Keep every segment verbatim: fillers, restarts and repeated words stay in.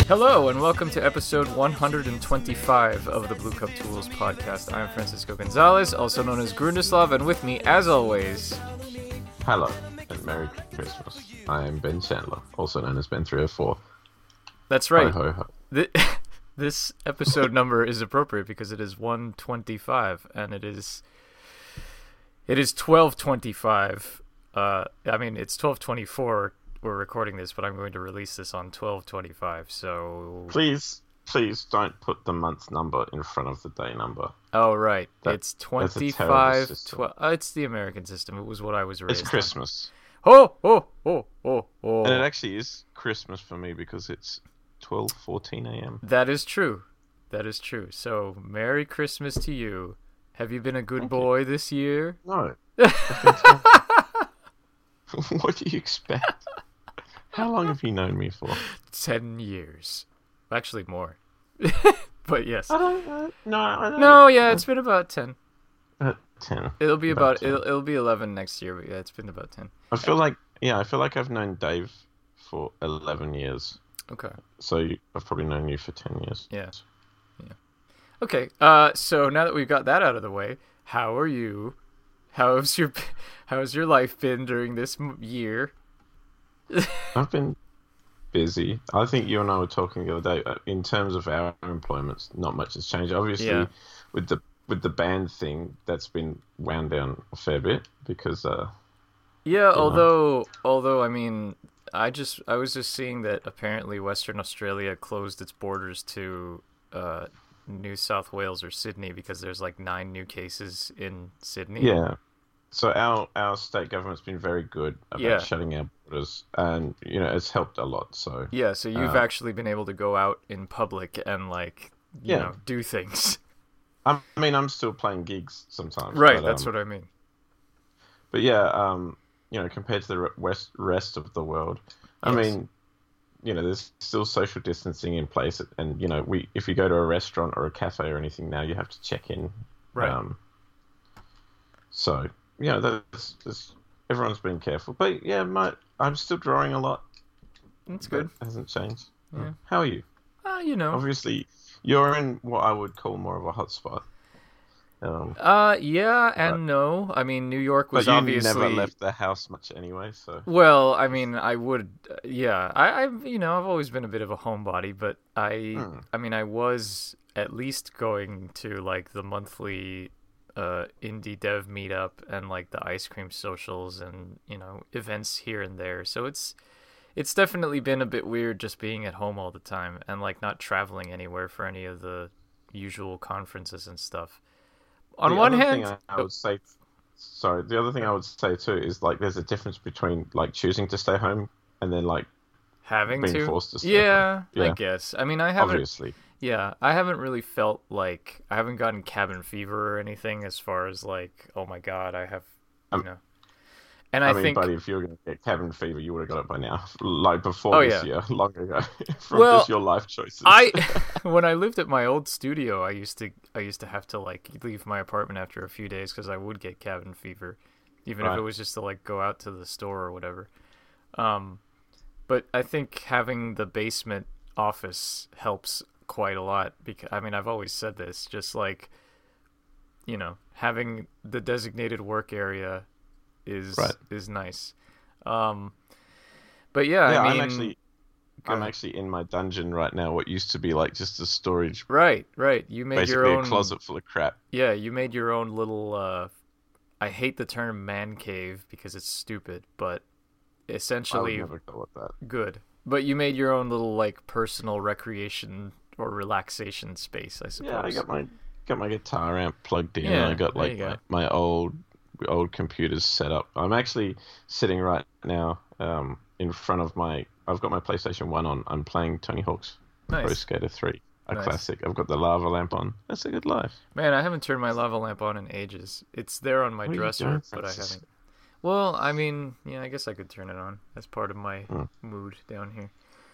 Hello, and welcome to episode one hundred twenty-five of the Blue Cup Tools podcast. I'm Francisco Gonzalez, also known as Grundislav, and with me, as always... Hello, and Merry Christmas. I am Ben Chandler, also known as Ben three oh four. That's right. Ho, ho, ho. Th- this episode number is appropriate because it is one twenty-five, and it is... It is twelve twenty-five. Uh, I mean, it's twelve twenty-four. We're recording this, but I'm going to release this on twelve twenty-five, so... Please, please don't put the month number in front of the day number. Oh, right. That, it's twenty-five... Tw- uh, it's the American system. It was what I was raised It's Christmas. on. Oh, oh, oh, oh, oh. And it actually is Christmas for me because it's twelve fourteen a.m. That is true. That is true. So, Merry Christmas to you. Have you been a good Thank boy you. this year? No. What do you expect? How long have you known me for? Ten years. Actually, more. But yes. I don't know. No, I don't No, yeah, it's been about ten. Uh, ten. It'll be about, about ten. it'll, it'll be eleven next year, but yeah, it's been about ten. I feel like, yeah, I feel like I've known Dave for eleven years. Okay. So you, I've probably known you for ten years. Yeah. Yeah. Okay. Uh, so now that we've got that out of the way, how are you? How's your How's your life been during this m- year? I've been busy. I think you and I were talking the other day. uh, In terms of our employments, not much has changed. Obviously, Yeah. with the with the band thing, that's been wound down a fair bit because uh, Yeah. know. Although, although I mean, I just I was just seeing that apparently Western Australia closed its borders to uh, New South Wales or Sydney because there's like nine new cases in Sydney. yeah. So our our state government's been very good about Yeah. shutting our borders, and you know it's helped a lot. So Yeah. So you've Uh, actually been able to go out in public and like you Yeah. know do things. I mean, I'm still playing gigs sometimes. Right. but, That's um, what I mean. But yeah, um, you know, compared to the re- west, rest of the world, I Yes. mean, you know, there's still social distancing in place, and you know, we if you go to a restaurant or a cafe or anything now, you have to check in. Right. Um, so you know, that's, that's everyone's been careful, but yeah, my I'm still drawing a lot. That's good. That hasn't changed. Yeah. How are you? Uh, you know. Obviously, you're in what I would call more of a hotspot. Um, Uh, yeah and But- no. I mean, New York but was you obviously. never left the house much anyway, so Well, I mean, I would. Uh, yeah, I, I, you know, I've always been a bit of a homebody, but I, Hmm. I mean, I was at least going to like the monthly, uh, indie dev meetup and like the ice cream socials and you know events here and there. So it's, it's definitely been a bit weird just being at home all the time and like not traveling anywhere for any of the usual conferences and stuff. On The one other hand, thing I, I would say, sorry, the other thing I would say too is like there's a difference between like choosing to stay home and then like having being to, forced to stay yeah, home. I Yeah. guess. I mean, I haven't. obviously. Yeah, I haven't really felt like I haven't gotten cabin fever or anything as far as like, oh my god, I have, you Um, know. And I, I, mean, think, buddy, if you were going to get cabin fever, you would have got it by now, like before Oh, this yeah. year, long ago, from Well, just your life choices. I when I lived at my old studio, I used to I used to have to like leave my apartment after a few days because I would get cabin fever, even if Right. it was just to like go out to the store or whatever. Um, but I think having the basement office helps quite a lot because I mean I've always said this, just like you know having the designated work area is Right. is nice. Um, but yeah, yeah, I mean, I'm actually, go I'm ahead. actually in my dungeon right now. What used to be like just a storage, Right, right. You made basically your own a closet full of crap. Yeah, you made your own little uh I hate the term man cave because it's stupid, but I would essentially never call it that. good. But you made your own little like personal recreation or relaxation space, I suppose. Yeah, I got my got my guitar amp plugged in. Yeah, and I got there like you go. my, my old old computers set up. I'm actually sitting right now um, in front of my. I've got my PlayStation One on. I'm playing Tony Hawk's Pro Nice. Skater three, a Nice. classic. I've got the lava lamp on. That's a good life. Man, I haven't turned my lava lamp on in ages. It's there on my What are you dresser, doing, but I Francis? haven't. Well, I mean, yeah, I guess I could turn it on. That's part of my Hmm. mood down here.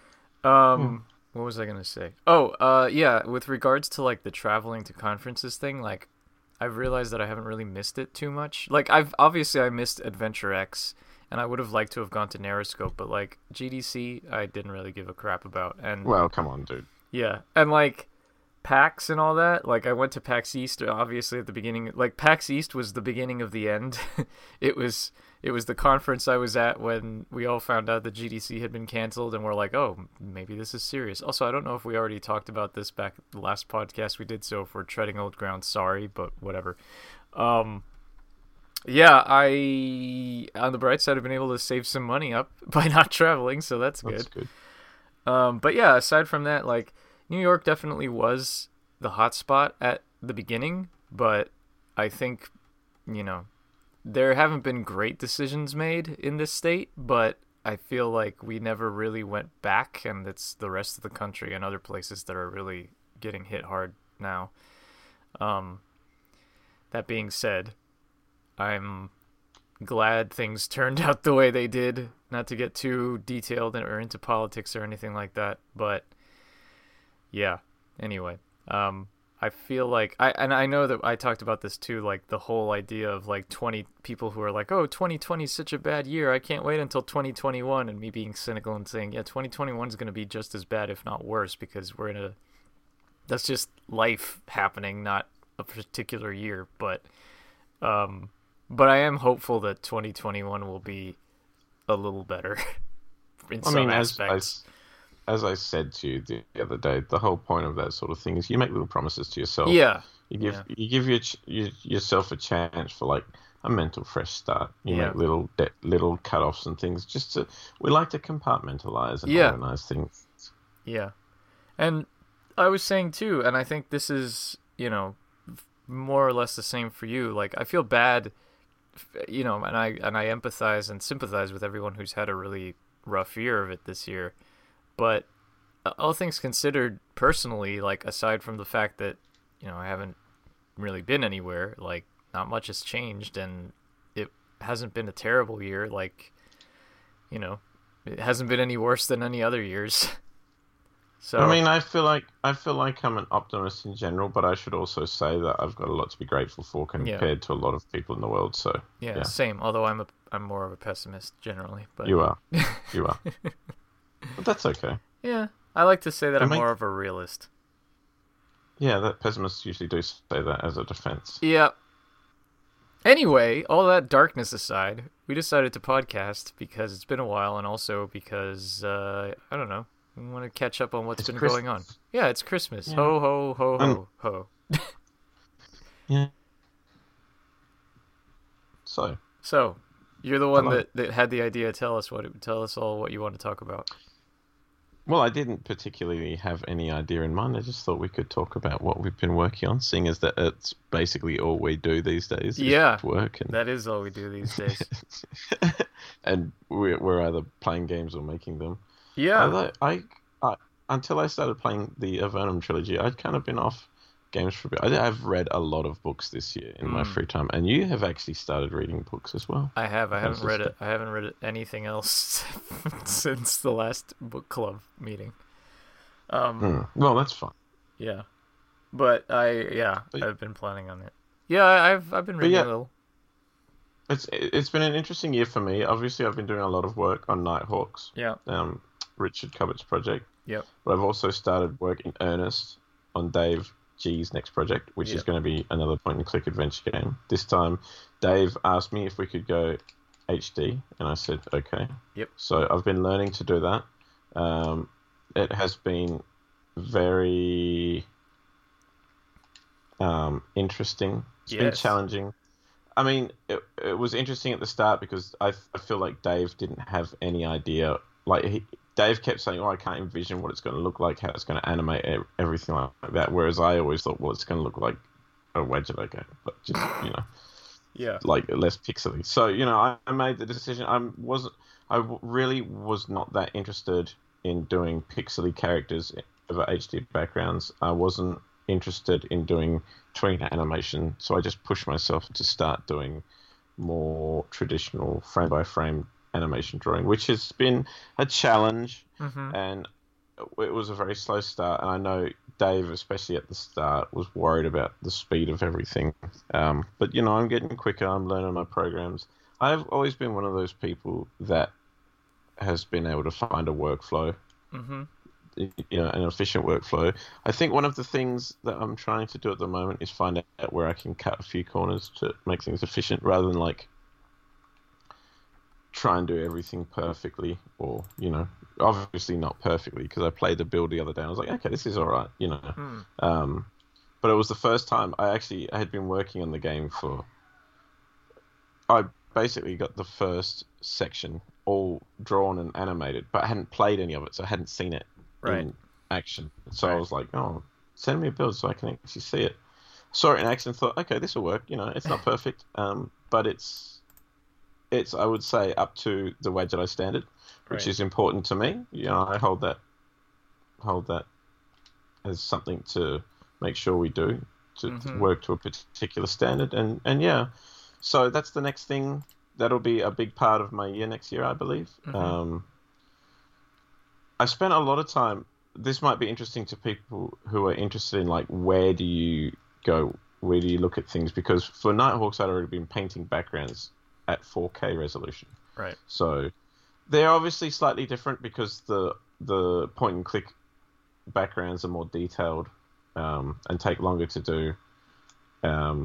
Um, what was I gonna say? Oh, uh, yeah. With regards to like the traveling to conferences thing, like I've realized that I haven't really missed it too much. Like I've obviously I missed Adventure X, and I would have liked to have gone to Narrowscope, but like G D C, I didn't really give a crap about. And Well, come on, dude. yeah, and like PAX and all that, like I went to PAX East obviously at the beginning. Like PAX East was the beginning of the end. it was it was the conference I was at when we all found out that G D C had been canceled, and we're like, oh, maybe this is serious. Also, I don't know if we already talked about this back the last podcast we did, so if we're treading old ground, sorry, but whatever. Um, yeah, I on the bright side, I've been able to save some money up by not traveling, so that's good. That's good. Um, but yeah, aside from that, like New York definitely was the hot spot at the beginning, but I think, you know, there haven't been great decisions made in this state, but I feel like we never really went back, and it's the rest of the country and other places that are really getting hit hard now. Um, that being said, I'm glad things turned out the way they did. Not to get too detailed or into politics or anything like that, but yeah. Anyway, um, I feel like I and I know that I talked about this too, like the whole idea of like twenty people who are like, oh, twenty twenty is such a bad year, I can't wait until twenty twenty-one, and me being cynical and saying, yeah, twenty twenty-one is going to be just as bad, if not worse, because we're in a that's just life happening, not a particular year, but um. But I am hopeful that twenty twenty-one will be a little better in I some mean, as, aspects. as as I said to you the other day, the whole point of that sort of thing is you make little promises to yourself. Yeah. You give yeah. you give your, your, yourself a chance for like a mental fresh start. You Yeah. make little de- little cut-offs and things. Just to we like to compartmentalize and Yeah. organize things. Yeah. And I was saying too, and I think this is, you know, more or less the same for you. Like, I feel bad, you know, and I and I empathize and sympathize with everyone who's had a really rough year of it this year. But all things considered, personally, like aside from the fact that, you know, I haven't really been anywhere, like not much has changed, and it hasn't been a terrible year. Like, you know, it hasn't been any worse than any other years. So I mean, I feel like I feel like I'm an optimist in general, but I should also say that I've got a lot to be grateful for compared Yeah. to a lot of people in the world. So yeah, yeah. same. Although I'm a I'm more of a pessimist generally, but you are, you are, but that's okay. yeah, I like to say that I I'm mean- more of a realist. Yeah, that pessimists usually do say that as a defense. Yeah. Anyway, all that darkness aside, we decided to podcast because it's been a while, and also because uh, I don't know, we want to catch up on what's It's been Christmas. going on. Yeah, it's Christmas. Yeah. Ho ho ho ho ho. Yeah. So, So, you're the one Hello. that, that had the idea. Tell us what tell us all what you want to talk about. well, I didn't particularly have any idea in mind. I just thought we could talk about what we've been working on, seeing as that it's basically all we do these days. is Yeah. work and That is all we do these days. and we're we're either playing games or making them. Yeah. Although I, I until I started playing the Avernum trilogy, I'd kind of been off games for a bit. I, I've read a lot of books this year in my Mm. free time, and you have actually started reading books as well. I have. I How's haven't read this it. I haven't read anything else since the last book club meeting. Um. Hmm. Well, that's fine. Yeah. But I. Yeah. But- I've been planning on it. Yeah. I've. I've been reading yeah. a little. It's it's been an interesting year for me. Obviously, I've been doing a lot of work on Nighthawks, Yeah. um, Richard Cupboard's project. Yep. But I've also started work in earnest on Dave G's next project, which is Yep. going to be another point-and-click adventure game. This time, Dave asked me if we could go H D, and I said okay. Yep. So I've been learning to do that. Um, it has been very um, interesting. It's been Yes. challenging. I mean, it, it was interesting at the start because I, I feel like Dave didn't have any idea. Like, he, Dave kept saying, oh, I can't envision what it's going to look like, how it's going to animate, e- everything like that. Whereas I always thought, well, it's going to look like a Wedgelo game, but just, you know, Yeah. like less pixely. So, you know, I, I made the decision. I wasn't, I w- really was not that interested in doing pixely characters over H D backgrounds. I wasn't interested in doing tween animation, so I just pushed myself to start doing more traditional frame by frame animation drawing, which has been a challenge, Mm-hmm. and it was a very slow start. And I know Dave, especially at the start, was worried about the speed of everything. Um, but you know, I'm getting quicker. I'm learning my programs. I've always been one of those people that has been able to find a workflow, Mm-hmm. you know, an efficient workflow. I think one of the things that I'm trying to do at the moment is find out where I can cut a few corners to make things efficient, rather than like try and do everything perfectly, or you know, obviously not perfectly, because I played the build the other day and I was like, okay, this is all right, you know. Mm. Um, but it was the first time I actually I had been working on the game for. I basically got the first section all drawn and animated, but I hadn't played any of it, so I hadn't seen it Right. in action. So Right. I was like, oh, send me a build so I can actually see it. Saw it in action, thought, okay, this will work. You know, it's not perfect, um, but it's it's I would say up to the Wedge Jedi standard, which Right. is important to me. You know, I hold that hold that as something to make sure we do to, to Mhm. work to a particular standard, and and yeah, so that's the next thing. That'll be a big part of my year next year, I believe. Mhm. Um, I spent a lot of time. This might be interesting to people who are interested in like where do you go, where do you look at things? Because for Nighthawks, I'd already been painting backgrounds at four K resolution. Right. So they're obviously slightly different because the the point and click backgrounds are more detailed um, and take longer to do. Um,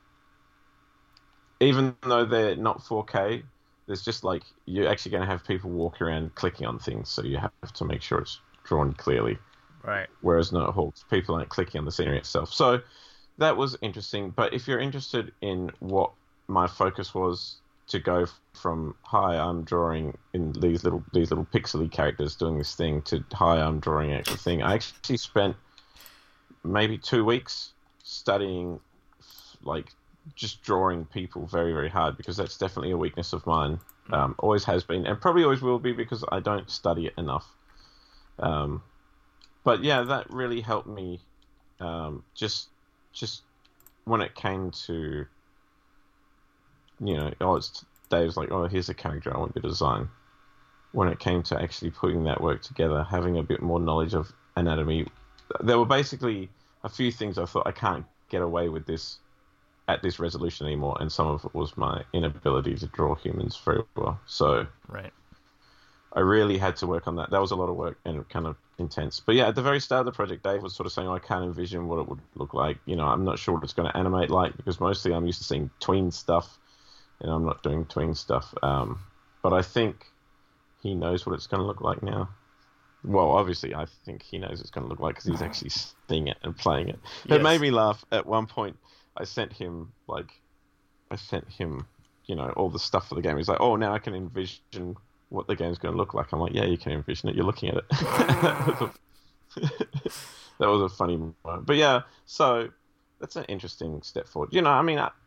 even though they're not four K, there's just like you're actually going to have people walk around clicking on things, so you have to make sure it's drawn clearly. Right. Whereas Nighthawks, people aren't clicking on the scenery itself. So that was interesting. But if you're interested in what my focus was to go from hi, I'm drawing in these little these little pixely characters doing this thing to hi, I'm drawing actual thing. I actually spent maybe two weeks studying, like just drawing people very very hard, because that's definitely a weakness of mine. Um, always has been, and probably always will be, because I don't study it enough. Um, but yeah, that really helped me. Um, just just when it came to, you know, oh, it's Dave's like, oh, here's a character I want you to design. When it came to actually putting that work together, having a bit more knowledge of anatomy, there were basically a few things I thought I can't get away with this at this resolution anymore, and some of it was my inability to draw humans very well. So Right. I really had to work on that. That was a lot of work and kind of intense. But yeah, at the very start of the project, Dave was sort of saying, oh, I can't envision what it would look like. You know, I'm not sure what it's going to animate like, because mostly I'm used to seeing tween stuff, and I'm not doing tween stuff. Um, but I think he knows what it's going to look like now. Well, obviously, I think he knows it's going to look like, because he's actually seeing it and playing it. It Yes. made me laugh. At one point, I sent him, like, I sent him, you know, all the stuff for the game. He's like, oh, now I can envision what the game's going to look like. I'm like, yeah, you can envision it. You're looking at it. that, was a, that was a funny moment. But yeah, so that's an interesting step forward. You know, I mean, I,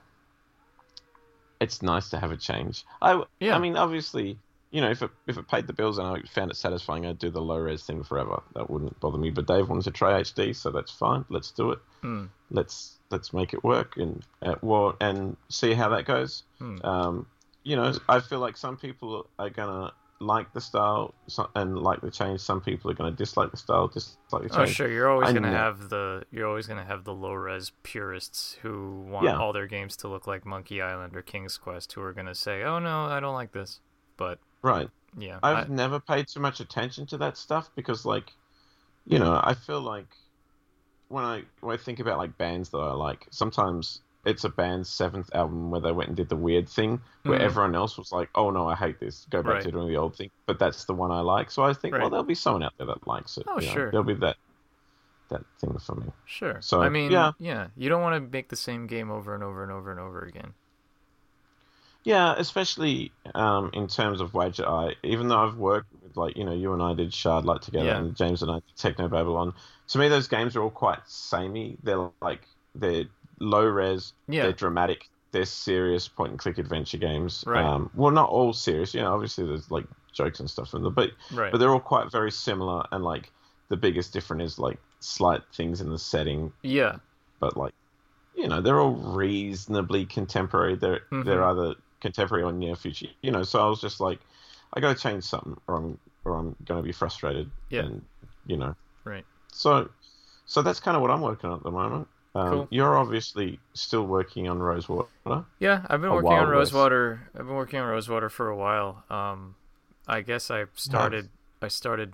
it's nice to have a change. I, Yeah. I mean, obviously, you know, if it if it paid the bills and I found it satisfying, I'd do the low res thing forever. That wouldn't bother me. But Dave wanted to try H D, so that's fine. Let's do it. Mm. Let's let's make it work and uh, well, and see how that goes. Mm. Um, you know, I feel like some people are gonna like the style and like the change. Some people are gonna dislike the style, dislike the change. Oh, sure. You're always I gonna know. have the you're always gonna have the low res purists who want Yeah. all their games to look like Monkey Island or King's Quest, who are gonna say, "Oh no, I don't like this." But Right. yeah, I've I, never paid too much attention to that stuff because, like, you know, I feel like when I when I think about like bands that I like, sometimes it's a band's seventh album where they went and did the weird thing where Mhm. everyone else was like, "Oh no, I hate this. Go back Right. to doing the old thing." But that's the one I like, so I think, well, Right. there'll be someone out there that likes it. Oh, you know? sure. There'll be that that thing for me. Sure. So, I mean, yeah. yeah, you don't want to make the same game over and over and over and over again. Yeah, especially um, in terms of Wadget Eye. Even though I've worked with, like, you know, you and I did Shardlight together, Yeah. and James and I did Techno Babylon. To me, those games are all quite samey. They're like they're low res, Yeah. they're dramatic, they're serious point and click adventure games. Right. Um, well, not all serious. You know, obviously there's like jokes and stuff in them, but Right. but they're all quite very similar. And like the biggest difference is like slight things in the setting, Yeah. but like, you know, they're all reasonably contemporary. They're Mhm. they're either contemporary or near future. You know, so I was just like, I got to change something, or I'm or I'm going to be frustrated. Yeah. And you know, Right. so so that's kind of what I'm working on at the moment. Um, Cool. you're obviously still working on Rosewater. Yeah, I've been A working on Wild West. Rosewater. I've been working on Rosewater for a while. Um, I guess I Have. started I started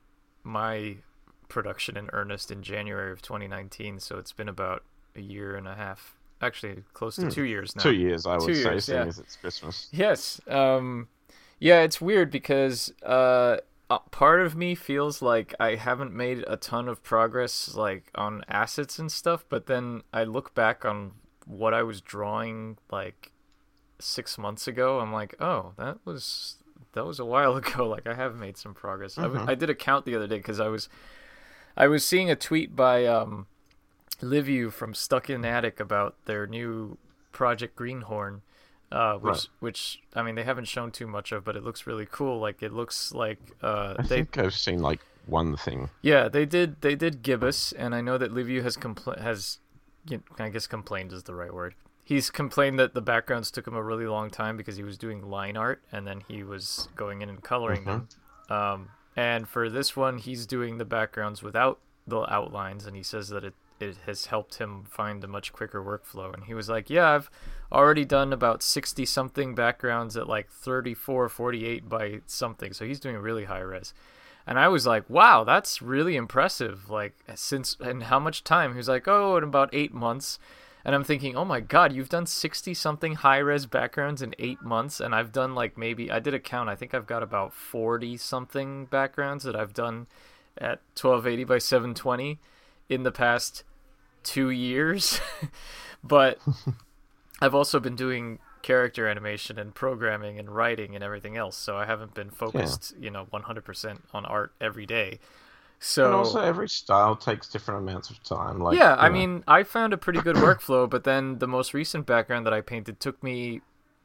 my production in earnest in January of twenty nineteen, so it's been about a year and a half. Actually, close to Hmm. two years Two now. years, I Two would say, years, seeing yeah. as it's Christmas. Yes. Um, yeah, it's weird because uh, uh, part of me feels like I haven't made a ton of progress like on assets and stuff, but then I look back on what I was drawing like six months ago. I'm like, oh, that was that was a while ago. Like I have made some progress. I, w- Hmm. I did a count the other day because I was I was seeing a tweet by um Livu from Stuck in Attic about their new Project Greenhorn, uh, Right. which which I mean they haven't shown too much of, but it looks really cool. Like it looks like uh, I they think I've seen like one thing. yeah they did they did Gibbous, and I know that Livu has compl- has you know, I guess complained is the right word. He's complained that the backgrounds took him a really long time because he was doing line art and then he was going in and coloring Hmm. them. Um, and for this one, he's doing the backgrounds without the outlines, and he says that it it has helped him find a much quicker workflow. And he was like, yeah, I've already done about sixty something backgrounds at like thirty-four, forty-eight by something. So he's doing really high res. And I was like, wow, that's really impressive. Like, since, and how much time? He was like, oh, in about eight months. And I'm thinking, oh my God, you've done sixty something high res backgrounds in eight months. And I've done like maybe, I did a count, I think I've got about forty something backgrounds that I've done at twelve eighty by seven twenty in the past two years. But I've also been doing character animation and programming and writing and everything else, so I haven't been Yeah. focused, you know, one hundred percent on art every day. And also, So, every style takes different amounts of time. Like, yeah, I you know. mean, I found a pretty good workflow, but then the most recent background that I painted took me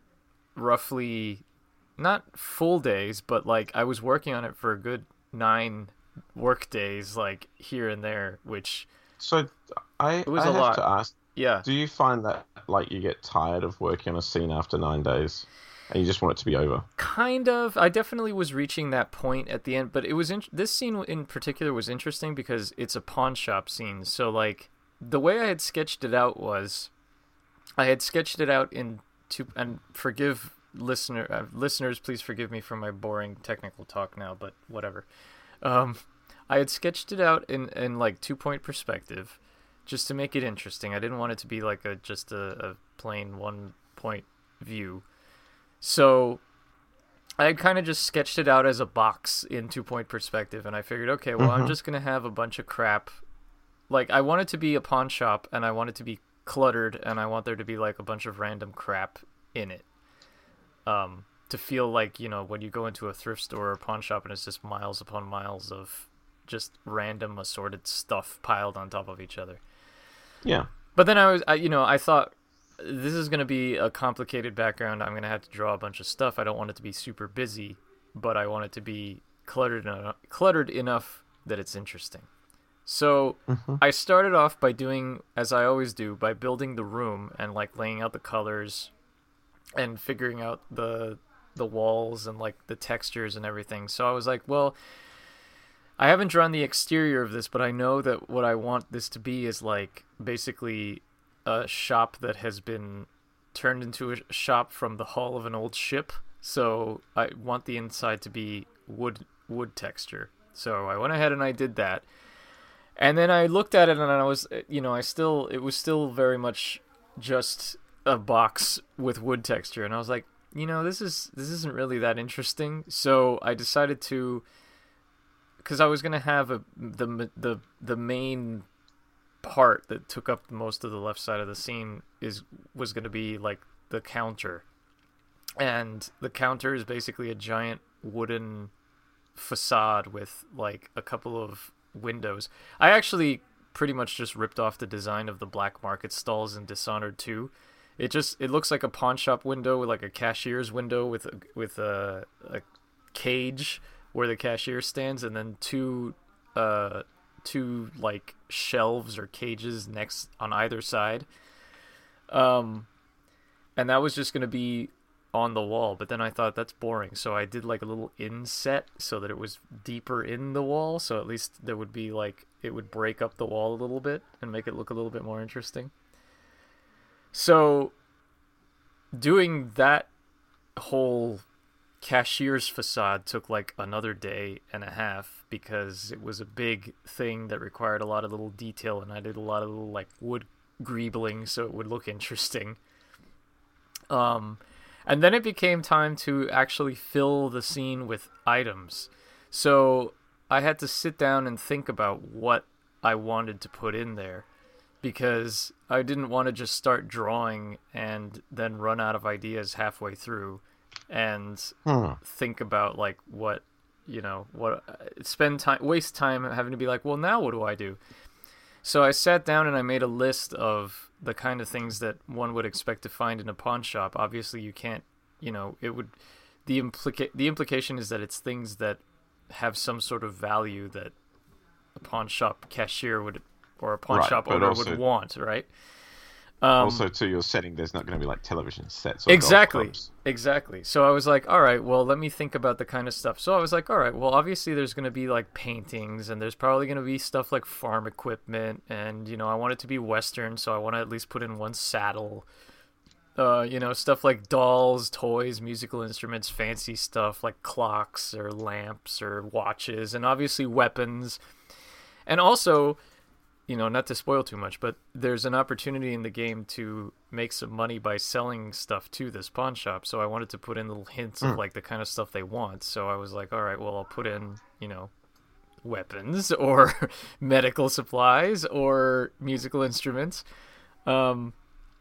roughly not full days, but like I was working on it for a good nine work days, like here and there, which So I it was I a have to lot. ask, Yeah. do you find that like you get tired of working on a scene after nine days, and you just want it to be over? Kind of. I definitely was reaching that point at the end, but it was in- this scene in particular was interesting because it's a pawn shop scene. So like the way I had sketched it out was I had sketched it out in two, and forgive listener uh, listeners, please forgive me for my boring technical talk now, but whatever. Um I had sketched it out in in like two point perspective just to make it interesting. I didn't want it to be like a just a, a plain one point view. So I had kind of just sketched it out as a box in two point perspective, and I figured, okay, well, I'm Hmm. just gonna have a bunch of crap. Like I want it to be a pawn shop, and I want it to be cluttered, and I want there to be like a bunch of random crap in it. Um, to feel like you know when you go into a thrift store or a pawn shop, and it's just miles upon miles of just random assorted stuff piled on top of each other. Yeah. But then I was, I, you know, I thought this is going to be a complicated background. I'm going to have to draw a bunch of stuff. I don't want it to be super busy, but I want it to be cluttered enough, cluttered enough that it's interesting. So Hmm. I started off by doing, as I always do, by building the room and like laying out the colors and figuring out the the walls and like the textures and everything. So I was like, well, I haven't drawn the exterior of this, but I know that what I want this to be is like basically a shop that has been turned into a shop from the hull of an old ship. So I want the inside to be wood wood texture. So I went ahead and I did that. And then I looked at it and I was, you know, I still it was still very much just a box with wood texture, and I was like, you know, this is this isn't really that interesting. So I decided to, because I was gonna have a the the the main part that took up most of the left side of the scene is was gonna be like the counter, and the counter is basically a giant wooden facade with like a couple of windows. I actually pretty much just ripped off the design of the black market stalls in Dishonored two. It just it looks like a pawn shop window with like a cashier's window with a, with a, a cage where the cashier stands, and then two uh two like shelves or cages next on either side. Um and that was just going to be on the wall, but then I thought that's boring, so I did like a little inset so that it was deeper in the wall, so at least there would be like, it would break up the wall a little bit and make it look a little bit more interesting. So doing that whole cashier's facade took like another day and a half because it was a big thing that required a lot of little detail, and I did a lot of little like wood greebling so it would look interesting. Um, and then it became time to actually fill the scene with items. So I had to sit down and think about what I wanted to put in there, because I didn't want to just start drawing and then run out of ideas halfway through and Hmm. think about like what, you know, what spend time, waste time having to be like, well, now what do I do? So I sat down and I made a list of the kind of things that one would expect to find in a pawn shop. Obviously, you can't, you know, it would, the implica- the implication is that it's things that have some sort of value that a pawn shop cashier would, or a pawn Right, shop but owner also- would want, right? Um, Also, to your setting, there's not going to be like television sets. Or golf Exactly. clubs. Exactly. So I was like, all right, well, let me think about the kind of stuff. So I was like, all right, well, obviously there's going to be like paintings, and there's probably going to be stuff like farm equipment, and, you know, I want it to be Western, so I want to at least put in one saddle. Uh, you know, stuff like dolls, toys, musical instruments, fancy stuff like clocks or lamps or watches, and obviously weapons. And also, you know, not to spoil too much, but there's an opportunity in the game to make some money by selling stuff to this pawn shop. So I wanted to put in little hints of Mm. like the kind of stuff they want. So I was like, all right, well, I'll put in, you know, weapons or medical supplies or musical instruments. Um,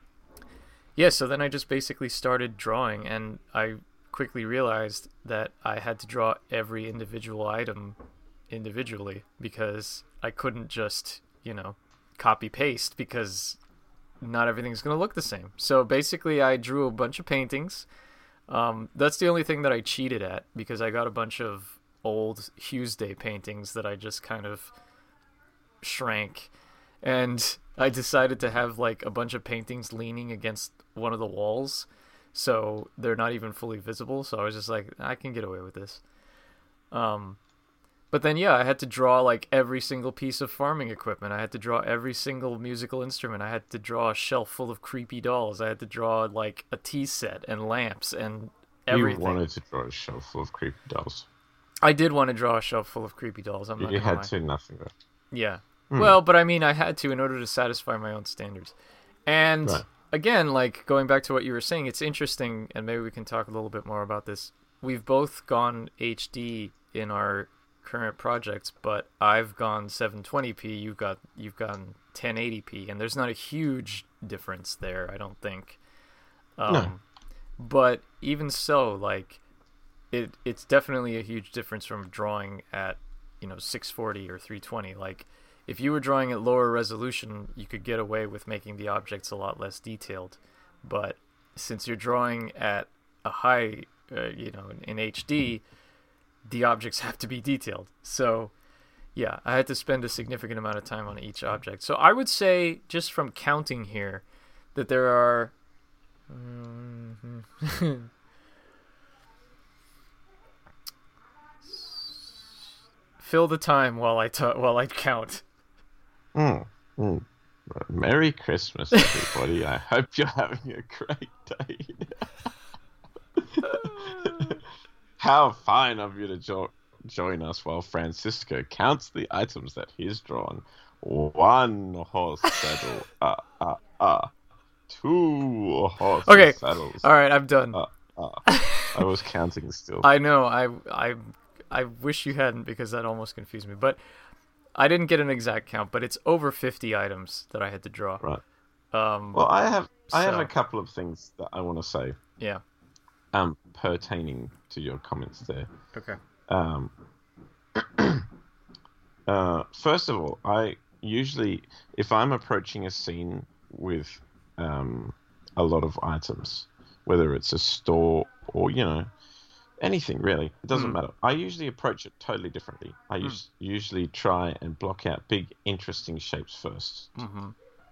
yeah, so then I just basically started drawing, and I quickly realized that I had to draw every individual item individually, because I couldn't just, you know, copy paste, because not everything's going to look the same. So basically I drew a bunch of paintings. Um, that's the only thing that I cheated at, because I got a bunch of old Hughes Day paintings that I just kind of shrank, and I decided to have like a bunch of paintings leaning against one of the walls, so they're not even fully visible. So I was just like, I can get away with this. Um, But then, yeah, I had to draw, like, every single piece of farming equipment. I had to draw every single musical instrument. I had to draw a shelf full of creepy dolls. I had to draw, like, a tea set and lamps and everything. You wanted to draw a shelf full of creepy dolls. I did want to draw a shelf full of creepy dolls. I'm not You gonna had lie. to, nothing else. Yeah. Hmm. Well, but I mean, I had to in order to satisfy my own standards. And Right. again, like, going back to what you were saying, it's interesting, and maybe we can talk a little bit more about this. We've both gone H D in our current projects, but I've gone seven twenty p, you've got you've gone ten eighty p, and there's not a huge difference there, I don't think. Um, No. But even so, like, it it's definitely a huge difference from drawing at, you know, six forty or three twenty. Like, if you were drawing at lower resolution, you could get away with making the objects a lot less detailed. But since you're drawing at a high, uh, you know, in, in H D, the objects have to be detailed. So, yeah, I had to spend a significant amount of time on each object. So I would say, just from counting here, that there are... Fill the time while I ta- while I count. Mm, mm. Merry Christmas, everybody. I hope you're having a great day. How fine of you to jo- join us while Francisco counts the items that he's drawn. One horse saddle, ah, ah, ah. Two horse Okay. saddles. All right, I'm done. Ah, ah. I was counting still. I know. I I I wish you hadn't, because that almost confused me. But I didn't get an exact count, but it's over fifty items that I had to draw. Right. Um. Well, I have I have So- a couple of things that I want to say, Yeah. um, pertaining to your comments there. Okay. Um, uh, first of all, I usually, if I'm approaching a scene with um, a lot of items, whether it's a store or, you know, anything really, it doesn't Mm. matter. I usually approach it totally differently. I Mm. us- usually try and block out big, interesting shapes first. Mm-hmm.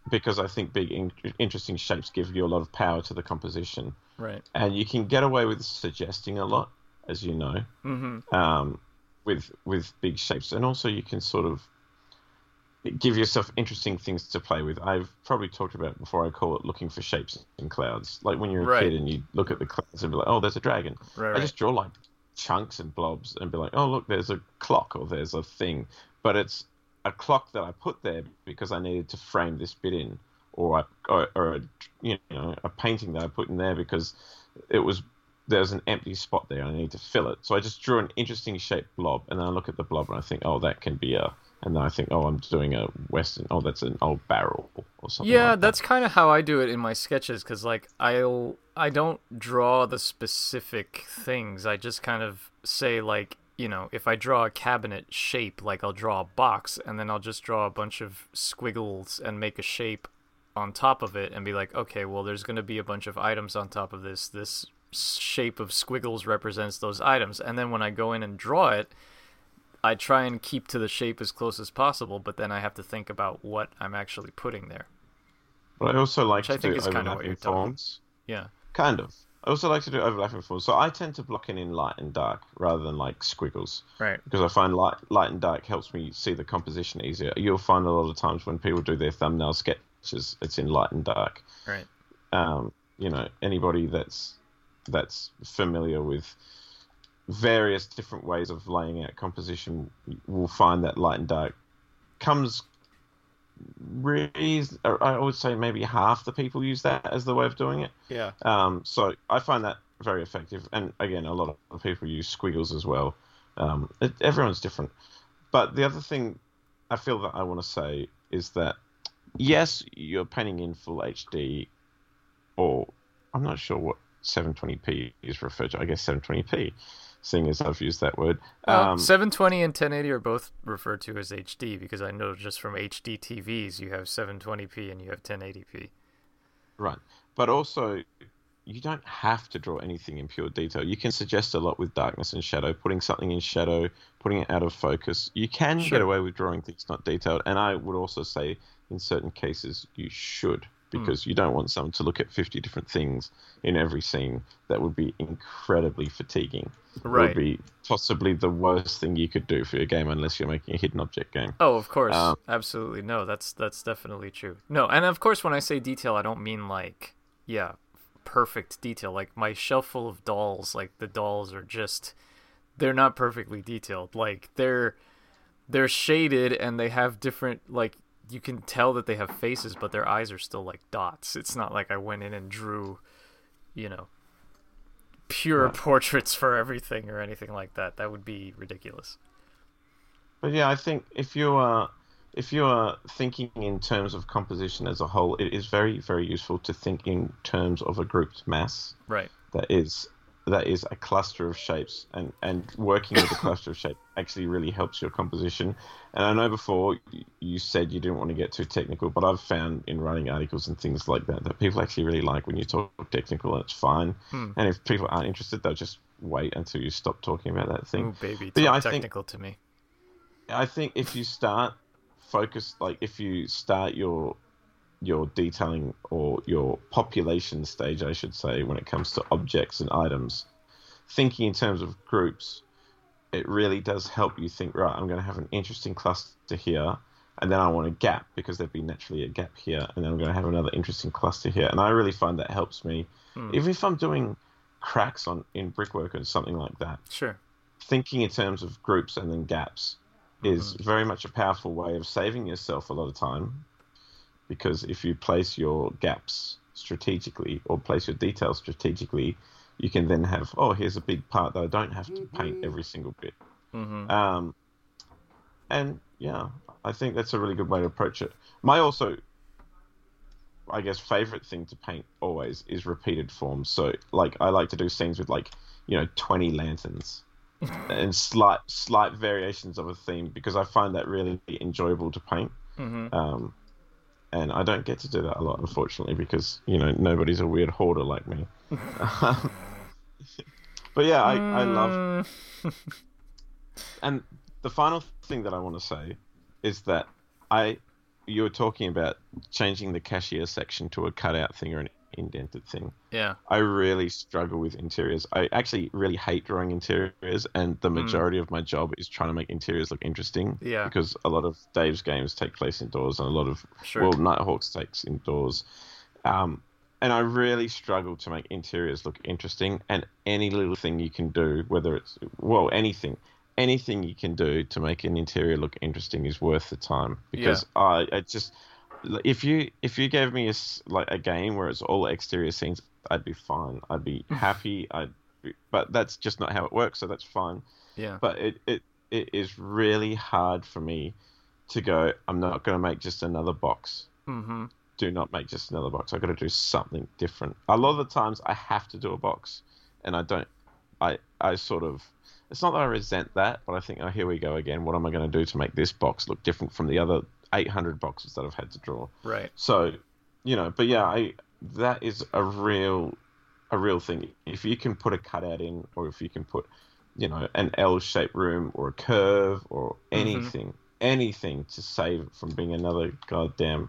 because I think big, in- interesting shapes give you a lot of power to the composition. Right. And you can get away with suggesting a lot, as you know, Mm-hmm. um, with with big shapes, and also you can sort of give yourself interesting things to play with. I've probably talked about it before. I call it looking for shapes in clouds. Like when you're a Right. kid and you look at the clouds and be like, "Oh, there's a dragon." Right, I right. just draw like chunks and blobs and be like, "Oh, look, there's a clock or there's a thing," but it's a clock that I put there because I needed to frame this bit in, or I, or, or a, you know a painting that I put in there because it was there's an empty spot there and I need to fill it. So I just drew an interesting shaped blob, and then I look at the blob and I think, oh, that can be a, and then I think, oh, I'm doing a western, oh, that's an old barrel or something. Yeah, like that's that. kind of how I do it in my sketches, because like I'll I don't draw the specific things. I just kind of say like, you know, if I draw a cabinet shape, like I'll draw a box and then I'll just draw a bunch of squiggles and make a shape on top of it and be like, okay, well, there's going to be a bunch of items on top of this. This shape of squiggles represents those items. And then when I go in and draw it, I try and keep to the shape as close as possible, but then I have to think about what I'm actually putting there. But I also like Which I to think do is kind of what overlapping you're talking. forms. Yeah. Kind of. I also like to do overlapping forms. So I tend to block in in light and dark rather than like squiggles. Right. Because I find light, light and dark helps me see the composition easier. You'll find a lot of times when people do their thumbnail sketches, it's in light and dark. Right. Um, you know, anybody that's that's familiar with various different ways of laying out composition will find that light and dark comes really, I would say maybe half the people use that as the way of doing it. Yeah. Um, so I find that very effective. And again, a lot of people use squiggles as well. Um, it, everyone's different. But the other thing I feel that I want to say is that, yes, you're painting in full H D, or I'm not sure what seven twenty p is referred to. I guess seven twenty p, seeing as I've used that word. Well, Um, seven twenty and ten eighty are both referred to as H D, because I know just from H D T Vs you have seven twenty p and you have ten eighty p. Right. But also, you don't have to draw anything in pure detail. You can suggest a lot with darkness and shadow, putting something in shadow, putting it out of focus. You can Sure. get away with drawing things not detailed. And I would also say, in certain cases, you should, because you don't want someone to look at fifty different things in every scene. That would be incredibly fatiguing. Right. It would be possibly the worst thing you could do for your game, unless you're making a hidden object game. Oh, of course. Um, Absolutely. No, that's that's definitely true. No, and of course when I say detail, I don't mean like, yeah, perfect detail. Like my shelf full of dolls, like the dolls are just, they're not perfectly detailed. Like they're they're shaded and they have different, like, you can tell that they have faces, but their eyes are still like dots. It's not like I went in and drew, you know, pure Right. portraits for everything or anything like that. That would be ridiculous. But yeah, I think if you are if you are thinking in terms of composition as a whole, it is very, very useful to think in terms of a grouped mass Right. that is that is a cluster of shapes, and, and working with a cluster of shapes actually really helps your composition. And I know before you said you didn't want to get too technical, but I've found in writing articles and things like that that people actually really like when you talk technical, and it's fine. Hmm. And if people aren't interested, they'll just wait until you stop talking about that thing. Ooh, baby, But talk yeah, I think- technical to me. I think if you start focus, like if you start your your detailing or your population stage, I should say, when it comes to objects and items, thinking in terms of groups, it really does help you think, right, I'm going to have an interesting cluster here, and then I want a gap because there'd be naturally a gap here, and then I'm going to have another interesting cluster here. And I really find that helps me, Hmm. even if I'm doing cracks on in brickwork or something like that. Sure. Thinking in terms of groups and then gaps is very much a powerful way of saving yourself a lot of time, because if you place your gaps strategically or place your details strategically, you can then have, oh, here's a big part that I don't have to paint every single bit. Mm-hmm. Um, and yeah, I think that's a really good way to approach it. My also, I guess, favorite thing to paint always is repeated forms. So like I like to do scenes with like, you know, twenty lanterns and slight slight variations of a theme, because I find that really enjoyable to paint. Mm-hmm. Um, and I don't get to do that a lot, unfortunately, because, you know, nobody's a weird hoarder like me. But yeah, I, I love... And the final thing that I want to say is that I you were talking about changing the cashier section to a cutout thing or an indented thing. Yeah. I really struggle with interiors. I actually really hate drawing interiors, and the majority mm. of my job is trying to make interiors look interesting. Yeah. Because a lot of Dave's games take place indoors, and a lot of sure. well, Nighthawks takes indoors. Um, and I really struggle to make interiors look interesting. And any little thing you can do, whether it's well anything, anything you can do to make an interior look interesting is worth the time. Because yeah. I, I just. If you if you gave me a, like a game where it's all exterior scenes, I'd be fine. I'd be happy. I'd be, but that's just not how it works, so that's fine. Yeah. But it, it, it is really hard for me to go, I'm not going to make just another box. Mm-hmm. Do not make just another box. I've got to do something different. A lot of the times I have to do a box, and I don't. I I sort of. It's not that I resent that, but I think, oh, here we go again. What am I going to do to make this box look different from the other eight hundred boxes that I've had to draw? Right. So, you know, but yeah, I that is a real, a real thing. If you can put a cutout in, or if you can put, you know, an L-shaped room or a curve or anything, mm-hmm. anything to save it from being another goddamn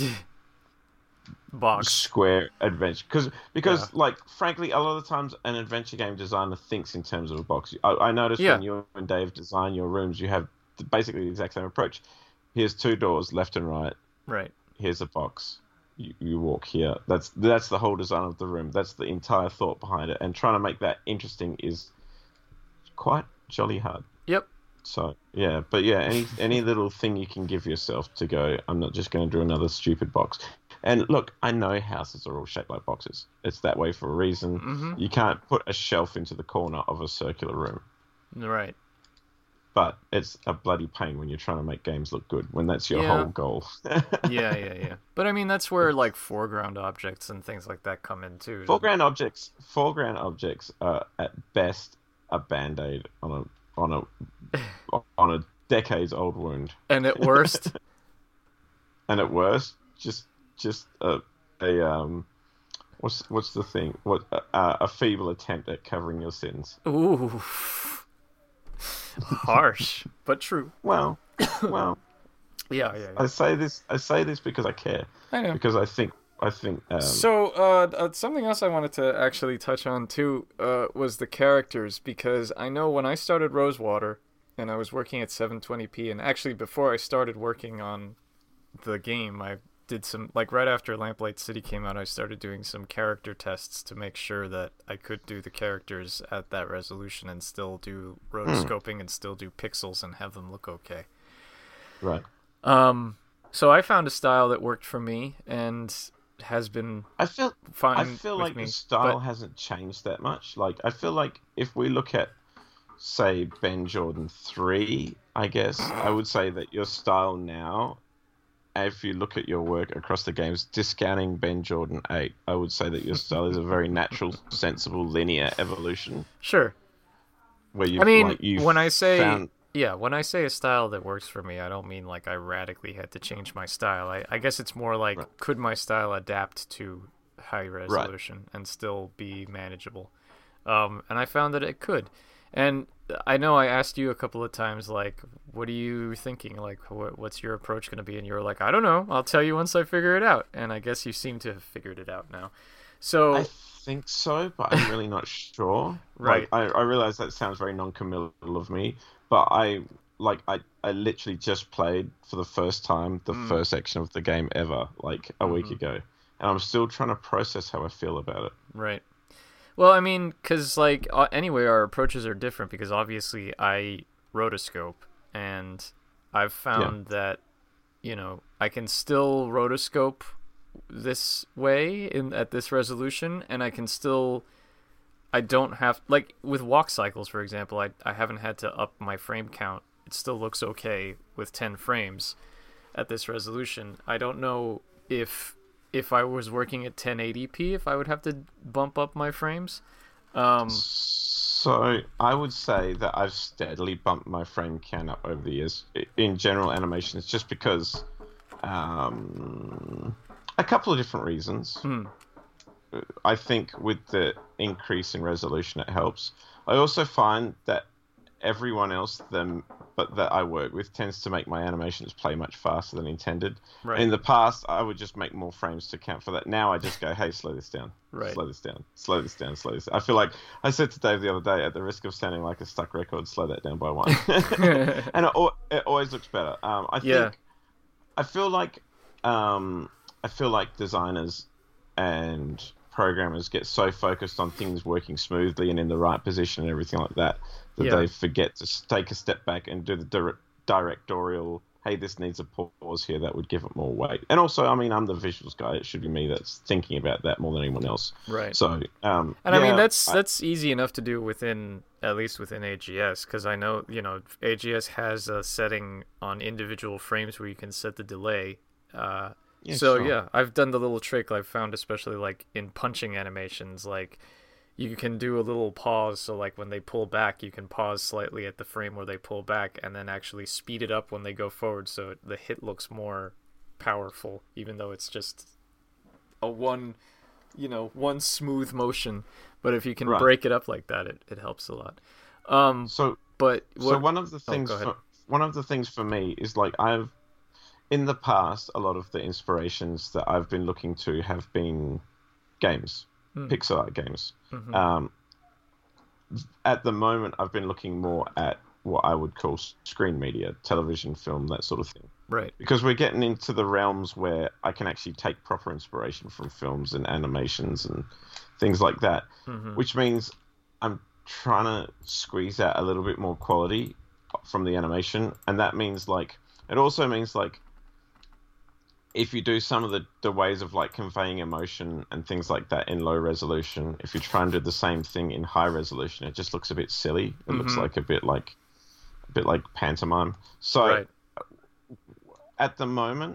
box square adventure. Because, because yeah. like, frankly, a lot of the times an adventure game designer thinks in terms of a box. I, I noticed yeah. when you and Dave design your rooms, you have basically the exact same approach. Here's two doors, left and right. Right. Here's a box. You, you walk here. That's that's the whole design of the room. That's the entire thought behind it. And trying to make that interesting is quite jolly hard. Yep. So yeah, but yeah, any any little thing you can give yourself to go, I'm not just going to do another stupid box. And look, I know houses are all shaped like boxes. It's that way for a reason. Mm-hmm. You can't put a shelf into the corner of a circular room. Right. But it's a bloody pain when you're trying to make games look good, when that's your yeah. whole goal. yeah, yeah, yeah. But I mean, that's where like foreground objects and things like that come in too. Foreground objects, foreground objects are at best a band-aid on a on a on a decades old wound. And at worst, and at worst, just just a a um, what's what's the thing? What a, a feeble attempt at covering your sins. Ooh. Harsh, but true. Well, well. Yeah, yeah, yeah. I say this. I say this because I care. I know. Because I think. I think. Um... So, uh, uh, something else I wanted to actually touch on too uh, was the characters, because I know when I started Rosewater, and I was working at seven twenty p, and actually before I started working on the game, I did some, like right after Lamplight City came out, I started doing some character tests to make sure that I could do the characters at that resolution and still do rotoscoping hmm. and still do pixels and have them look okay. Right. Um. So I found a style that worked for me and has been I feel fine. I feel with like me, the style but... hasn't changed that much. Like I feel like if we look at, say, Ben Jordan three, I guess I would say that your style now, if you look at your work across the games, discounting Ben Jordan eight, I would say that your style is a very natural, sensible, linear evolution. Sure. Where you, I mean, like, you've when I say found... yeah, when I say a style that works for me, I don't mean like I radically had to change my style. I, I guess it's more like, right. could my style adapt to high resolution right. and still be manageable? Um, and I found that it could. And I know I asked you a couple of times, like, what are you thinking? Like, what, what's your approach going to be? And you were like, I don't know. I'll tell you once I figure it out. And I guess you seem to have figured it out now. So I think so, but I'm really not sure. Right. Like, I, I realize that sounds very non-committal of me, but I like I, I literally just played for the first time the mm. first section of the game ever, like a mm-hmm. week ago. And I'm still trying to process how I feel about it. Right. Well, I mean, because, like, uh, anyway, our approaches are different because, obviously, I rotoscope, and I've found yeah. that, you know, I can still rotoscope this way in at this resolution, and I can still, I don't have, like, with walk cycles, for example, I, I haven't had to up my frame count. It still looks okay with ten frames at this resolution. I don't know if... if I was working at ten eighty p, if I would have to bump up my frames. Um, so I would say that I've steadily bumped my frame count up over the years in general animations, just because um, a couple of different reasons. Hmm. I think with the increase in resolution, it helps. I also find that everyone else, the but that I work with tends to make my animations play much faster than intended. Right. In the past, I would just make more frames to account for that. Now I just go, hey, slow this down. Right. Slow this down. Slow this down. Slow this down. I feel like I said to Dave the other day, at the risk of sounding like a stuck record, slow that down by one. And it, it always looks better. Um, I Yeah. think, I feel like, um, I feel like designers and programmers get so focused on things working smoothly and in the right position and everything like that that Yeah. they forget to take a step back and do the dir- directorial, hey, this needs a pause here, that would give it more weight. And also, I mean, I'm the visuals guy. It should be me that's thinking about that more than anyone else. Right. So, um, And yeah, I mean, that's I- that's easy enough to do within, at least within A G S, because I know, you know, A G S has a setting on individual frames where you can set the delay. Uh, Yeah, so sure. yeah, I've done the little trick I've found, especially like in punching animations, like you can do a little pause. So like when they pull back, you can pause slightly at the frame where they pull back, and then actually speed it up when they go forward, so the hit looks more powerful, even though it's just a one, you know, one smooth motion. But if you can Right. break it up like that, it, it helps a lot. Um, So, but so what, one of the Oh, things go ahead. for, one of the things for me is like I've in the past, a lot of the inspirations that I've been looking to have been games, Hmm. pixel art games. Mhm. Um, at the moment, I've been looking more at what I would call screen media, television, film, that sort of thing. right, Because we're getting into the realms where I can actually take proper inspiration from films and animations and things like that, Mhm. which means I'm trying to squeeze out a little bit more quality from the animation. And that means like, it also means like, if you do some of the, the ways of like conveying emotion and things like that in low resolution, if you try and do the same thing in high resolution, it just looks a bit silly. It looks Mhm. like a bit like a bit like pantomime. So right, at the moment,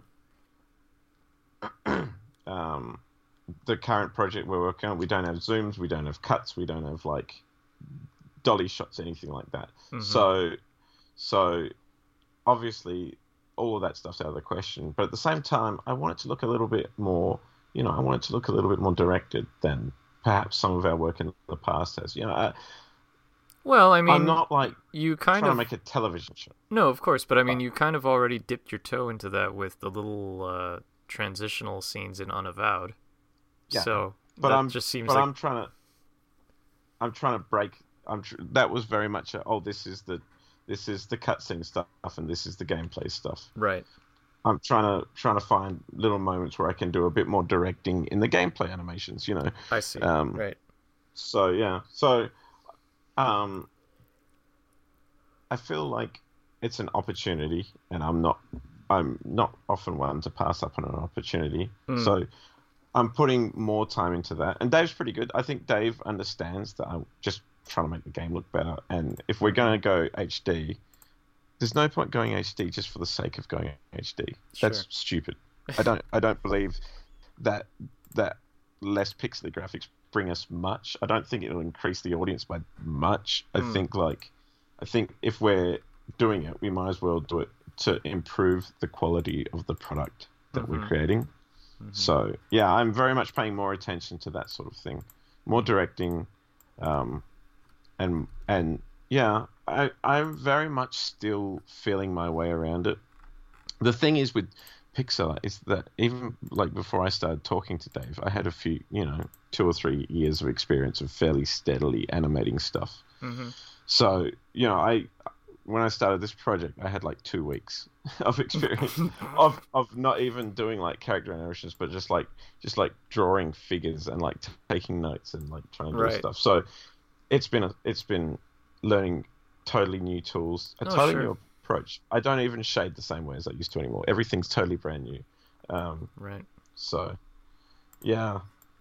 um, the current project we're working on, we don't have zooms, we don't have cuts, we don't have like dolly shots, anything like that. Mhm. So, so obviously all of that stuff's out of the question. But at the same time, I want it to look a little bit more, you know, I want it to look a little bit more directed than perhaps some of our work in the past has. You know, I, Well, I mean, I'm not like you kind trying of to make a television show. no, of course, but I mean, you kind of already dipped your toe into that with the little uh, transitional scenes in Unavowed. Yeah, So But that I'm just seems but like I'm trying to, I'm trying to break. I'm tr- that was very much a, oh, this is the, this is the cutscene stuff and this is the gameplay stuff. right. I'm trying to trying to find little moments where I can do a bit more directing in the gameplay animations. You know. I see. Um, right. So yeah, so um, I feel like it's an opportunity, and I'm not I'm not often one to pass up on an opportunity. Mm. So I'm putting more time into that, and Dave's pretty good. I think Dave understands that I'm just trying to make the game look better, and if we're going to go H D, there's no point going H D just for the sake of going H D. That's Sure. stupid. I don't I don't believe that that less pixely graphics bring us much. I don't think it'll increase the audience by much. I Hmm. think like I think if we're doing it, we might as well do it to improve the quality of the product that Mhm. we're creating. Mhm. So yeah, I'm very much paying more attention to that sort of thing, more directing, um, and and yeah, I I'm very much still feeling my way around it. The thing is with Pixar is that even like before I started talking to Dave, I had a few, you know, two or three years of experience of fairly steadily animating stuff. Mhm. So you know, I when I started this project, I had like two weeks of experience of of not even doing like character animations, but just like just like drawing figures and like t- taking notes and like trying to do Right. stuff. So it's been a, it's been learning totally new tools, a Oh, totally sure. new approach. I don't even shade the same way as I used to anymore. Everything's totally brand new. Um, Right. so yeah,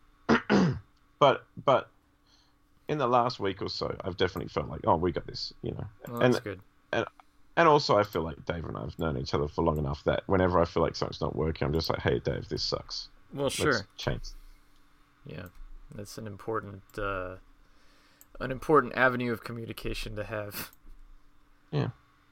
but but in the last week or so, I've definitely felt like, oh, we got this, you know. Well, and that's good. and also, I feel like Dave and I have known each other for long enough that whenever I feel like something's not working, I'm just like, hey, Dave, this sucks. Well, Let's sure. change. Yeah, that's an important uh, an important avenue of communication to have. Yeah.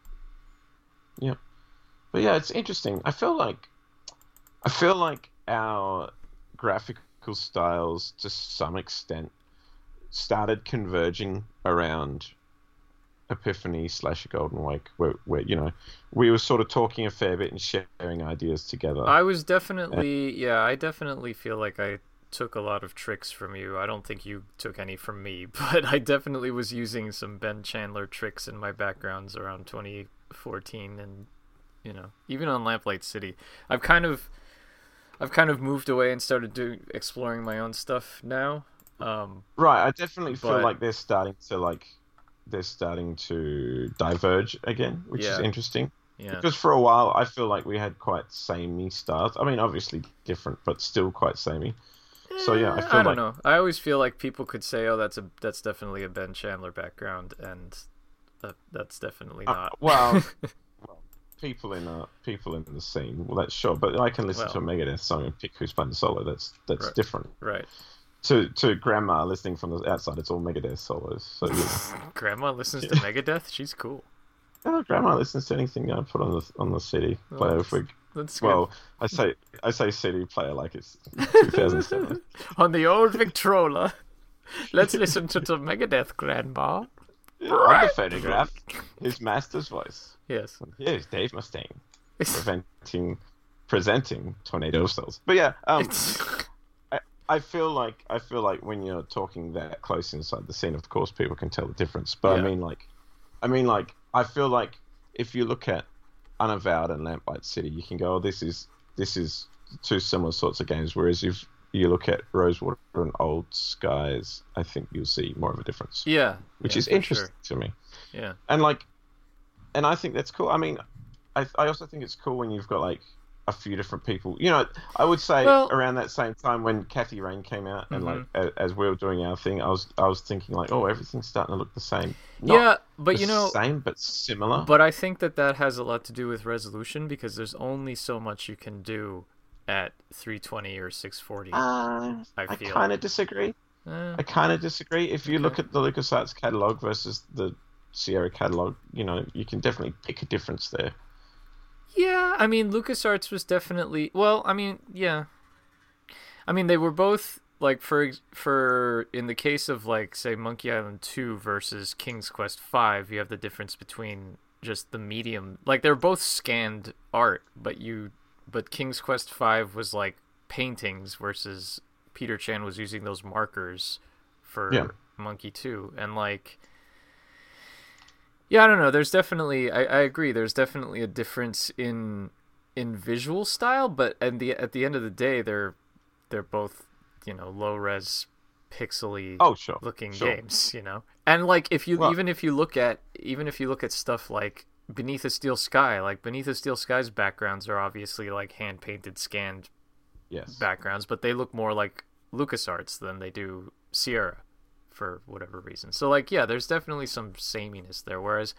Yeah. But yeah, it's interesting. I feel like I feel like our graphical styles, to some extent, started converging around Epiphany slash Golden Wake, where, where you know we were sort of talking a fair bit and sharing ideas together. I was definitely, and, yeah, I definitely feel like I took a lot of tricks from you. I don't think you took any from me, but I definitely was using some Ben Chandler tricks in my backgrounds around twenty fourteen, and you know, even on Lamplight City. I've kind of, I've kind of moved away and started doing exploring my own stuff now. Um, right, I definitely feel but, like they're starting to like. They're starting to diverge again, which yeah. is interesting. Yeah. Because for a while, I feel like we had quite samey styles. I mean, obviously different, but still quite samey. So yeah, I feel I don't like... know. I always feel like people could say, "Oh, that's a that's definitely a Ben Chandler background," and that that's definitely not. Uh, well, well, people in uh, people in the scene, well, that's sure. But I can listen well, to a Megadeth song and pick who's playing the solo. That's that's right, different. Right. To to grandma listening from the outside, it's all Megadeth solos. So yeah. Grandma listens to Megadeth. She's cool. Yeah, grandma listens to anything I put on the on the C D player. Well, we, that's well I say I say C D player like it's two thousand seven. On the old Victrola. Let's listen to the Megadeth, Grandma. Yeah, on the photograph, his master's voice. Yes. Here's Dave Mustaine preventing presenting tornado cells. But yeah, um. I feel like I feel like when you're talking that close inside the scene, of course, people can tell the difference. But yeah. I mean, like, I mean, like, I feel like if you look at Unavowed and Lamplight City, you can go, "Oh, this is this is two similar sorts of games." Whereas if you look at Rosewater and Old Skies, I think you'll see more of a difference. Yeah, which yeah, is interesting sure. to me. Yeah, and like, and I think that's cool. I mean, I I also think it's cool when you've got like. A few different people, you know. I would say well, around that same time when Kathy Rain came out, and mm-hmm. like as we were doing our thing, I was I was thinking like, oh, everything's starting to look the same. Not yeah, but the you know, same but similar. But I think that that has a lot to do with resolution because there's only so much you can do at three twenty or six forty. Uh, I feel. I kind of disagree. Uh, I kind of disagree. If you okay. look at the LucasArts catalog versus the Sierra catalog, you know, you can definitely pick a difference there. Yeah, I mean, LucasArts was definitely... Well, I mean, yeah. I mean, they were both, like, for, for in the case of, like, say, Monkey Island two versus King's Quest five, you have the difference between just the medium... Like, they're both scanned art, but you... But King's Quest five was, like, paintings versus Peter Chan was using those markers for yeah. Monkey two. And, like... Yeah, I don't know. There's definitely, I, I agree. There's definitely a difference in in visual style, but at the at the end of the day, they're they're both, you know, low res, pixely oh, sure. looking sure. games, you know. And like if you well, even if you look at even if you look at stuff like Beneath a Steel Sky, like Beneath a Steel Sky's backgrounds are obviously like hand painted, scanned yes. backgrounds, but they look more like LucasArts than they do Sierra. For whatever reason. So, like, yeah, there's definitely some sameness there. Whereas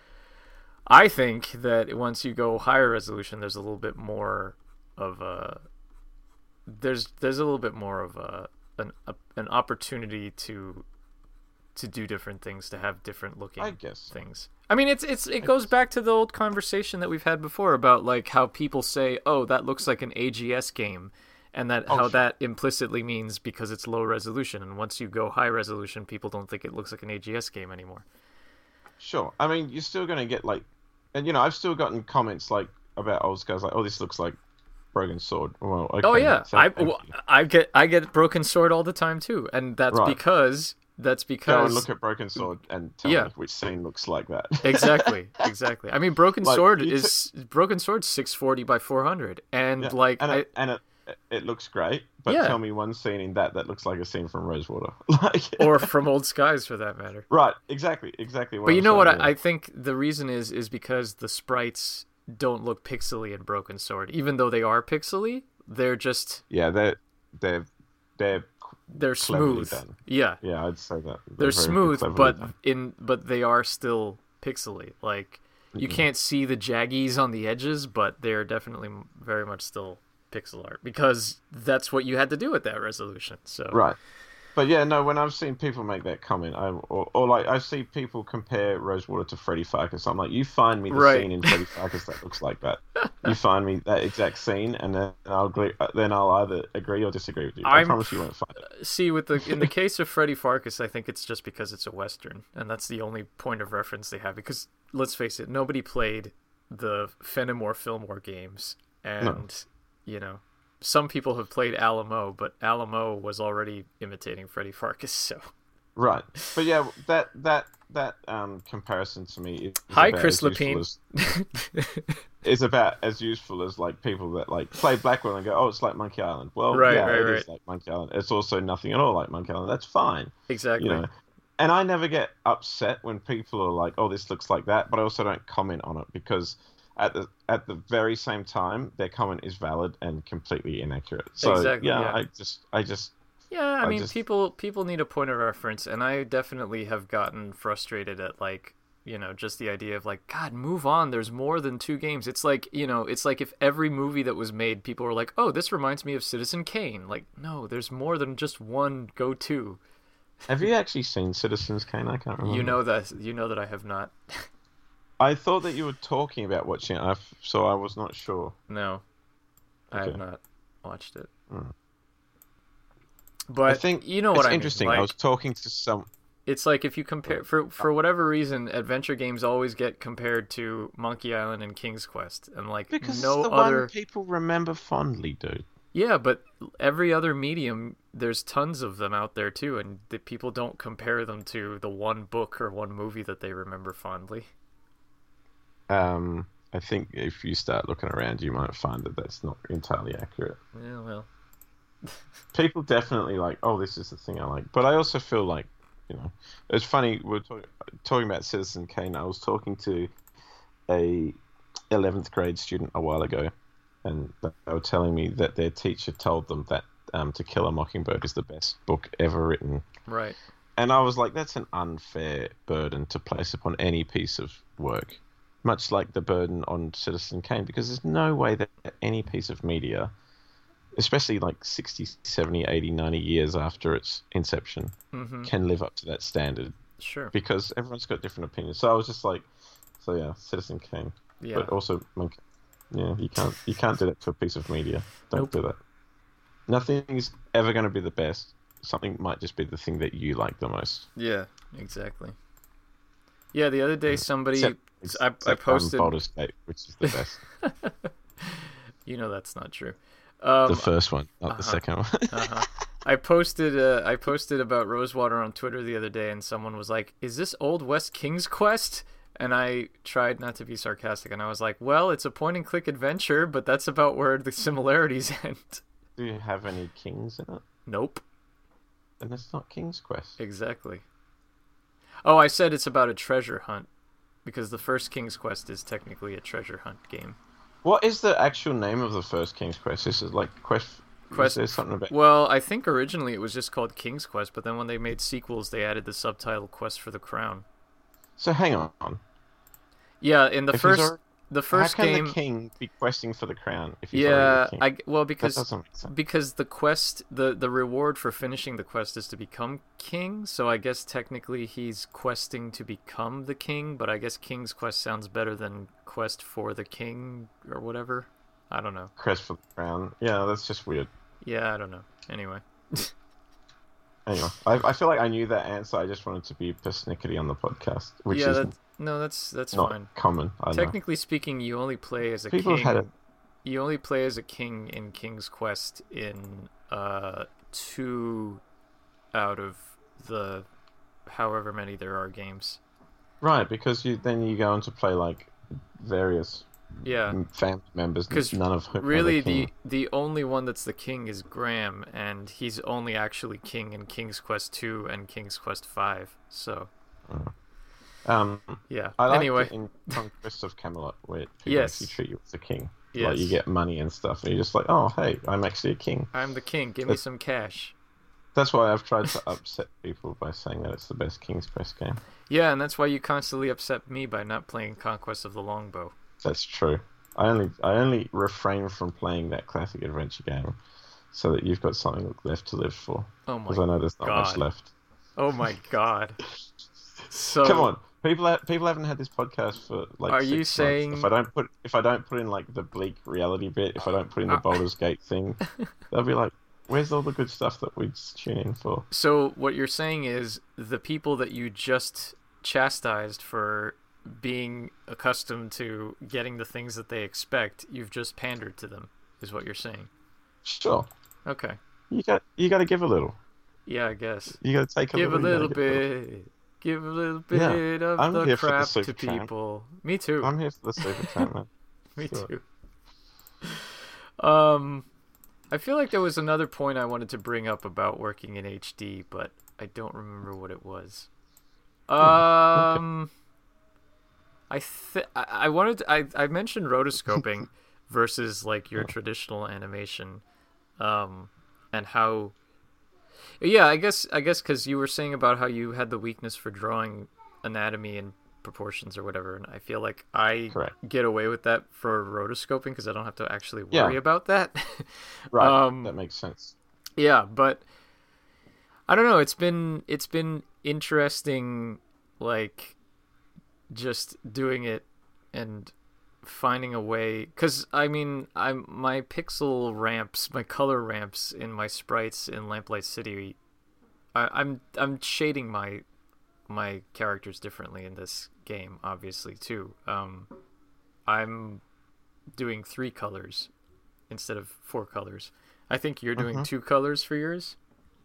I think that once you go higher resolution, there's a little bit more of a... There's there's a little bit more of a an, a, an opportunity to to do different things, to have different looking I guess. things. I mean, it's it's it goes back to the old conversation that we've had before about, like, how people say, oh, that looks like an A G S game. And that oh, how sure. that implicitly means because it's low resolution. And once you go high resolution, people don't think it looks like an A G S game anymore. Sure. I mean, you're still going to get, like... And, you know, I've still gotten comments, like, about Old Skies, like, oh, this looks like Broken Sword. Well, okay, oh, yeah. I, well, I get I get Broken Sword all the time, too. And that's right. because... That's because... Go and look at Broken Sword and tell yeah. me which scene looks like that. exactly. Exactly. I mean, Broken like, Sword is... T- Broken Sword's six forty by four hundred. And, yeah. like... And, I, it, and it... It looks great, but yeah. tell me one scene in that that looks like a scene from Rosewater. like, or from Old Skies, for that matter. Right, exactly, exactly. What but I'm you know what? I, I think the reason is is because the sprites don't look pixely in Broken Sword. Even though they are pixely, they're just... Yeah, they're... They're... They're, they're smooth. Done. Yeah. Yeah, I'd say that. They're, they're smooth, but done. in but they are still pixely. Like, you mm-hmm. can't see the jaggies on the edges, but they're definitely very much still... pixel art, because that's what you had to do at that resolution. So right, But yeah, no. When I've seen people make that comment, I or, or like I see people compare Rosewater to Freddy Farkas. I'm like, you find me the Right. scene in Freddy Farkas that looks like that. You find me that exact scene, and then I'll agree. Then I'll either agree or disagree with you. I I'm promise you won't find it. See, with the in the case of Freddy Farkas, I think it's just because it's a western, and that's the only point of reference they have. Because let's face it, nobody played the Fenimore Fillmore games, and No. you know, some people have played Alamo, but Alamo was already imitating Freddy Farkas. So, Right, but yeah, that that that um comparison to me is hi, about Chris as useful Lapine. as- is about as useful as like people that like play Blackwell and go, oh, it's like Monkey Island. Well, Right, yeah, right, it right. is like Monkey Island. It's also nothing at all like Monkey Island. That's fine, Exactly. you know. And I never get upset when people are like, oh, this looks like that, but I also don't comment on it because at the at the very same time, their comment is valid and completely inaccurate. So Exactly, yeah, yeah. I just I just Yeah, I I mean, just- people people need a point of reference, and I definitely have gotten frustrated at like, you know, just the idea of like, God, move on. There's more than two games. It's like, you know, it's like if every movie that was made, people were like, oh, this reminds me of Citizen Kane. Like, no, there's more than just one go-to. have you actually seen Citizens Kane? I can't remember. You know that you know that I have not. I thought that you were talking about watching it, I f- so I was not sure. No, I have Okay. not watched it. Mm. But I think you know it's what I mean. interesting. Like, I was talking to some. it's like if you compare for for whatever reason, adventure games always get compared to Monkey Island and King's Quest, and like Because no it's the other. one people remember fondly, dude. Yeah, but every other medium, there's tons of them out there too, and the people don't compare them to the one book or one movie that they remember fondly. Um, I think if you start looking around, you might find that that's not entirely accurate. Yeah, well, People definitely like, oh, this is the thing I like. But I also feel like, you know, it's funny. We're talk- talking about Citizen Kane. I was talking to a eleventh grade student a while ago, and they were telling me that their teacher told them that um, To Kill a Mockingbird is the best book ever written. right. And I was like, that's an unfair burden to place upon any piece of work, much like the burden on Citizen Kane, because there's no way that any piece of media, especially like sixty, seventy, eighty, ninety years after its inception, Mm-hmm. can live up to that standard, Sure. because everyone's got different opinions. So I was just like, so yeah, Citizen Kane. Yeah. But also, Monkey. Yeah, you can't you can't do that to a piece of media. Don't Nope. do that. Nothing is ever going to be the best. Something might just be the thing that you like the most. Yeah. Exactly. Yeah. The other day, somebody Except, I I except, um, posted. Baldur's Gate, which is the best. You know that's not true. Um, the first one, not the uh-huh. second one. uh-huh. I posted uh, I posted about Rosewater on Twitter the other day, and someone was like, "Is this Old West King's Quest?" And I tried not to be sarcastic, and I was like, "Well, it's a point-and-click adventure, but that's about where the similarities end." Do you have any kings in it? Nope. Then it's not King's Quest. Exactly. Oh, I said it's about a treasure hunt, because the first King's Quest is technically a treasure hunt game. What is the actual name of the first King's Quest? This is like Quest. Quest- There's something about. Well, I think originally it was just called King's Quest, but then when they made sequels, they added the subtitle Quest for the Crown. So hang on. Yeah, in the If he's first alre- the first How can game. the king be questing for the crown if he's Yeah, already the king? I well That because doesn't make sense. because the quest the the reward for finishing the quest is to become king. So I guess technically he's questing to become the king, but I guess King's Quest sounds better than Quest for the King or whatever. I don't know. Quest for the crown. Yeah, that's just weird. Yeah, I don't know. Anyway. Anyway, I, I feel like I knew that answer. I just wanted to be persnickety on the podcast, which yeah, is that, no, that's that's not fine. common. I know. Technically speaking, you only play as a People king. had it. You only play as a king in King's Quest in uh two out of the however many there are games. Right, because you then you go on to play like various Yeah. m- family members, 'Cause none of whom Really, are the the king. the only one that's the king is Graham, and he's only actually king in King's Quest two and King's Quest five. So Um, yeah. I like anyway, it in Conquest of Camelot where people Yes. actually treat you as a king. yes, Like you get money and stuff, and you're just like, oh hey, I'm actually a king. I'm the king. Give me But- some cash. That's why I've tried to upset people by saying that it's the best King's Quest game. Yeah, and that's why you constantly upset me by not playing Conquest of the Longbow. That's true. I only I only refrain from playing that classic adventure game so that you've got something left to live for. Oh my Because I know there's not much god. left. Oh my god. Come So on, people ha- people haven't had this podcast for like are six you months. saying If I don't put if I don't put in like the bleak reality bit, if I don't put in the uh, Baldur's Gate thing, they'll be like, "Where's all the good stuff that we tune in for?" so what you're saying is the people that you just chastised for being accustomed to getting the things that they expect, you've just pandered to them, is what you're saying. Sure, Okay. you got you got to give a little. Yeah, I guess. You got to take a Give a little. You little gotta give a little. bit. Give a little Yeah, bit of I'm the here for the crap to super tramp. people. Me too. I'm here for the super tramp, man. Me Sure. too. Um, I feel like there was another point I wanted to bring up about working in H D, but I don't remember what it was. Um, I th- I I wanted to, I I mentioned rotoscoping versus like your traditional animation, um, and how. Yeah, I guess I guess because you were saying about how you had the weakness for drawing anatomy and proportions or whatever, and I feel like I Correct. get away with that for rotoscoping because I don't have to actually Yeah. worry about that. Right, Um, that makes sense. yeah, but I don't know. It's been it's been interesting, like just doing it and finding a way. Because I mean, I'm my pixel ramps, my color ramps in my sprites in Lamplight City. I, I'm I'm shading my my characters differently in this game, obviously too. Um, I'm doing three colors instead of four colors. I think you're doing Mhm. two colors for yours.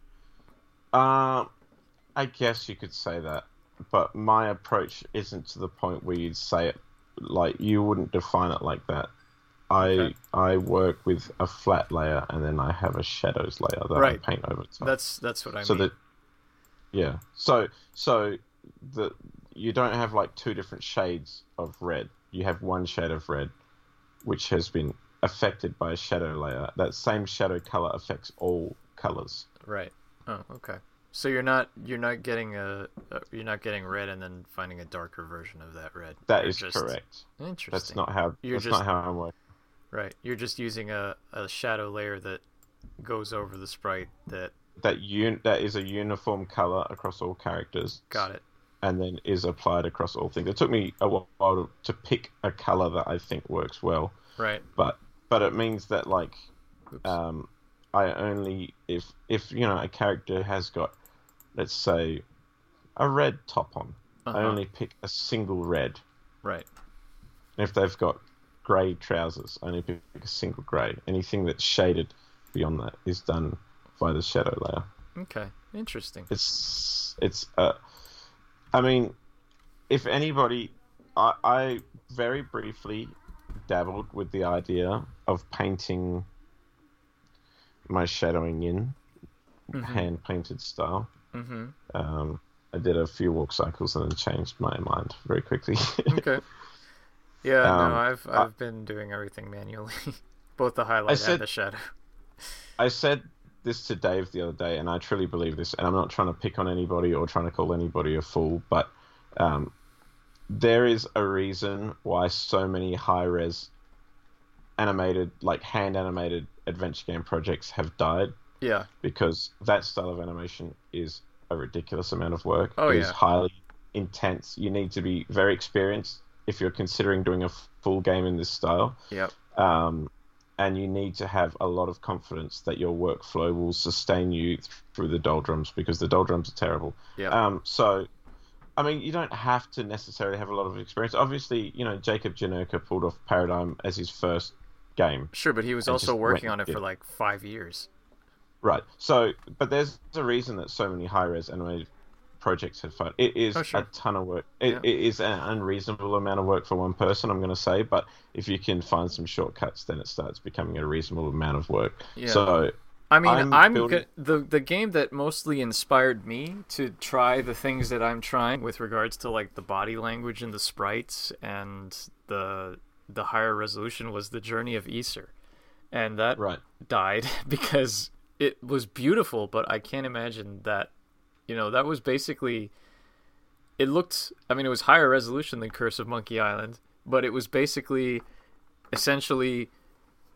Um, I guess you could say that, but my approach isn't to the point where you'd say it like you wouldn't define it like that. I Okay. I work with a flat layer and then I have a shadows layer that Right. I paint over top. That's that's what I so mean. that yeah, so so the you don't have like two different shades of red. You have one shade of red, which has been affected by a shadow layer. That same shadow color affects all colors. Right. Oh, okay. So you're not you're not getting a, a you're not getting red and then finding a darker version of that red. That You're is just, correct. Interesting. That's not how. You're that's just- not how I'm working. Right. You're just using a, a shadow layer that goes over the sprite that That un- that is a uniform color across all characters. got it. And then is applied across all things. It took me a while to, to pick a color that I think works well, Right. but but it means that like Oops. um, I only if if you know a character has got, let's say, a red top on, Uh-huh. I only pick a single red. Right. And if they've got grey trousers, I only pick a single grey. Anything that's shaded beyond that is done by the shadow layer. Okay. Interesting. It's it's uh, I mean, if anybody, I I very briefly dabbled with the idea of painting my shadowing in Mhm. hand painted style. Mhm. Um, I did a few walk cycles and then changed my mind very quickly. Okay. Yeah, Um, no, I've I- I've been doing everything manually. Both the highlight I said- and the shadow. I said this to Dave the other day, and I truly believe this, and I'm not trying to pick on anybody or trying to call anybody a fool, but um, there is a reason why so many high-res animated, like hand-animated adventure game projects have died, Yeah. because that style of animation is a ridiculous amount of work. Oh, It is yeah. highly intense. You need to be very experienced if you're considering doing a full game in this style. Yep. Um, and you need to have a lot of confidence that your workflow will sustain you through the doldrums, because the doldrums are terrible. Yep. Um, so, I mean, you don't have to necessarily have a lot of experience. Obviously, you know, Jacob Janerka pulled off Paradigm as his first game. Sure, but he was I also just working went on it and for did. like five years. Right. So, but there's a reason that so many high-res animated projects have fun. It is Oh, sure. a ton of work. It, Yeah. it is an unreasonable amount of work for one person, I'm going to say, but if you can find some shortcuts, then it starts becoming a reasonable amount of work. Yeah. So, I mean, I'm I'm, building- go- the the game that mostly inspired me to try the things that I'm trying with regards to like the body language and the sprites and the the higher resolution was the Journey of Aesir, and that right. died because it was beautiful, but I can't imagine that. You know, that was basically. It looked. I mean, it was higher resolution than Curse of Monkey Island, but it was basically, essentially,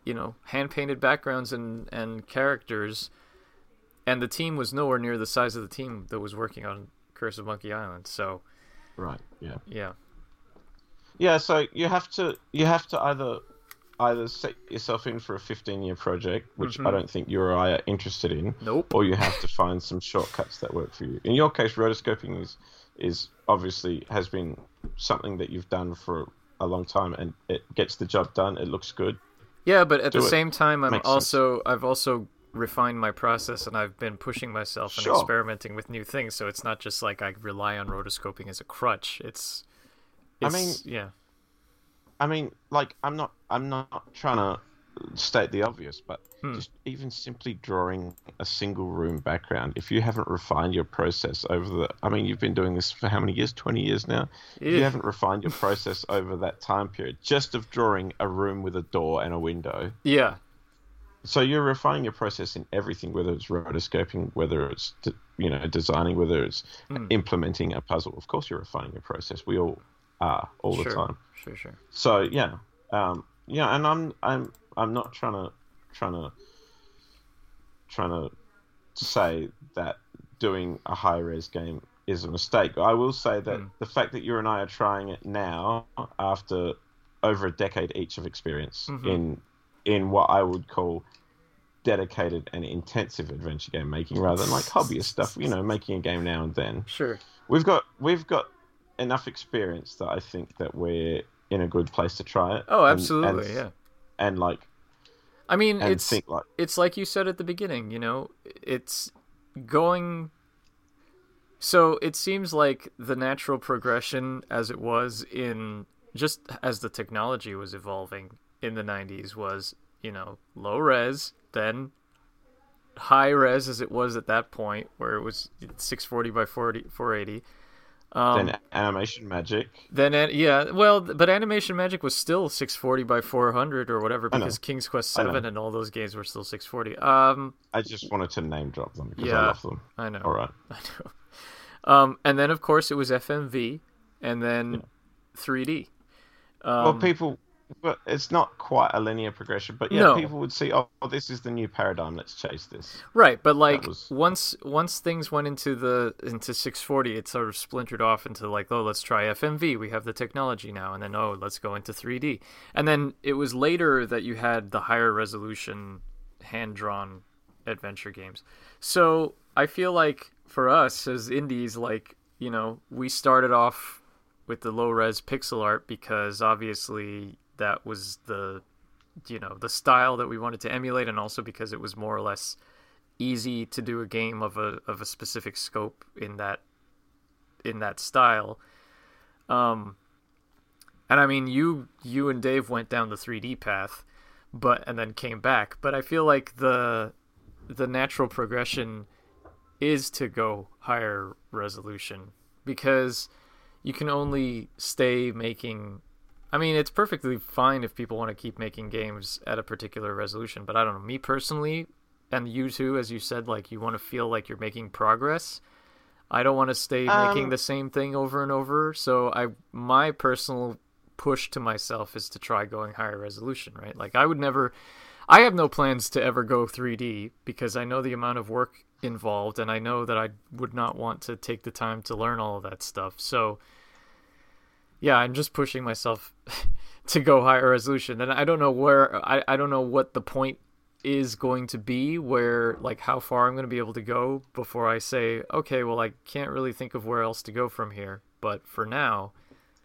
you know, hand painted backgrounds and and characters, and the team was nowhere near the size of the team that was working on Curse of Monkey Island. So, right, yeah, yeah, yeah. So you have to you have to either either set yourself in for a fifteen year project, which Mhm. I don't think you or I are interested in, Nope. or you have to find some shortcuts that work for you. In your case, rotoscoping is is obviously has been something that you've done for a long time, and it gets the job done. It looks good. Yeah, but at Do the it. same time, I'm Makes also I've also refined my process, and I've been pushing myself and Sure. experimenting with new things. So it's not just like I rely on rotoscoping as a crutch. It's, I it's mean- yeah, I mean, like, I'm not, I'm not trying to state the obvious, but Hmm. just even simply drawing a single room background, if you haven't refined your process over the, I mean, you've been doing this for how many years? twenty years now? If you Yeah. haven't refined your process over that time period, just of drawing a room with a door and a window. yeah, So you're refining your process in everything, whether it's rotoscoping, whether it's, d- you know, designing, whether it's Hmm. implementing a puzzle. Of course you're refining your process. We all are, all sure, the time. sure, sure. So yeah, um, yeah, and I'm I'm I'm not trying to trying to trying to say that doing a high res game is a mistake. I will say that Mm. the fact that you and I are trying it now, after over a decade each of experience Mhm. in in what I would call dedicated and intensive adventure game making, rather than like hobbyist stuff, you know, making a game now and then. Sure. We've got we've got enough experience that I think that we're in a good place to try it. Oh, and- absolutely, and, yeah. And like, I mean, and it's think like, it's like you said at the beginning, you know, it's going. So it seems like the natural progression, as it was in just as the technology was evolving in the nineties, was, you know, low res, then high res as it was at that point, where it was six forty by forty, four eighty. Um, then animation magic. Then, an- yeah, well, but Animation Magic was still six forty by four hundred or whatever, I know. because King's Quest I know. seven and all those games were still six forty. Um, I just wanted to name drop them because Yeah. I love them. I know. All right. I know. Um, and then, of course, it was F M V, and then Yeah. three D. Um, Well, people, but it's not quite a linear progression. But yeah, No. people would see, oh, this is the new paradigm. Let's chase this. right, but like was- once once things went into the into six forty, it sort of splintered off into like, oh, let's try F M V. We have the technology now, and then oh, let's go into three D. And then it was later that you had the higher resolution hand drawn adventure games. So I feel like for us as indies, like, you know, we started off with the low res pixel art because obviously that was the, you know, the style that we wanted to emulate, and also because it was more or less easy to do a game of a of a specific scope in that in that style. Um and I mean, you you and Dave went down the three D path, but and then came back, but I feel like the the natural progression is to go higher resolution, because you can only stay making, I mean, it's perfectly fine if people want to keep making games at a particular resolution, but I don't know, me personally, and you too, as you said, like, you want to feel like you're making progress. I don't want to stay Um, making the same thing over and over, so I my personal push to myself is to try going higher resolution, right? Like, I would never, I have no plans to ever go three D, because I know the amount of work involved, and I know that I would not want to take the time to learn all of that stuff. So yeah, I'm just pushing myself to go higher resolution, and I don't know where, I, I don't know what the point is going to be, where, like, how far I'm going to be able to go before I say, okay, well, I can't really think of where else to go from here, but for now,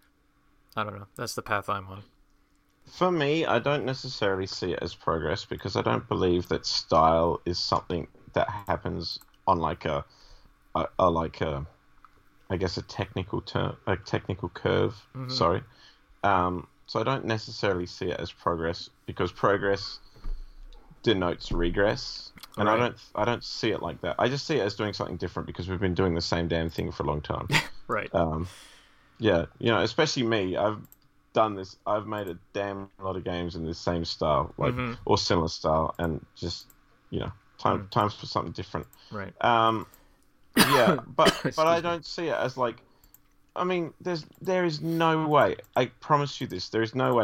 I don't know, that's the path I'm on. For me, I don't necessarily see it as progress, because I don't believe that style is something that happens on like a, a, a like a, I guess a technical term, a technical curve. Mhm. Sorry, um, so I don't necessarily see it as progress, because progress denotes regress, and I Right. don't, I don't see it like that. I just see it as doing something different, because we've been doing the same damn thing for a long time. Right. Um, yeah, you know, especially me. I've done this. I've made a damn lot of games in this same style, like Mhm. or similar style, and just, you know, time Mm. times for something different. Right. Um, yeah, but Excuse but I me. don't see it as like. I mean, there's there is no way. I promise you this. There is no way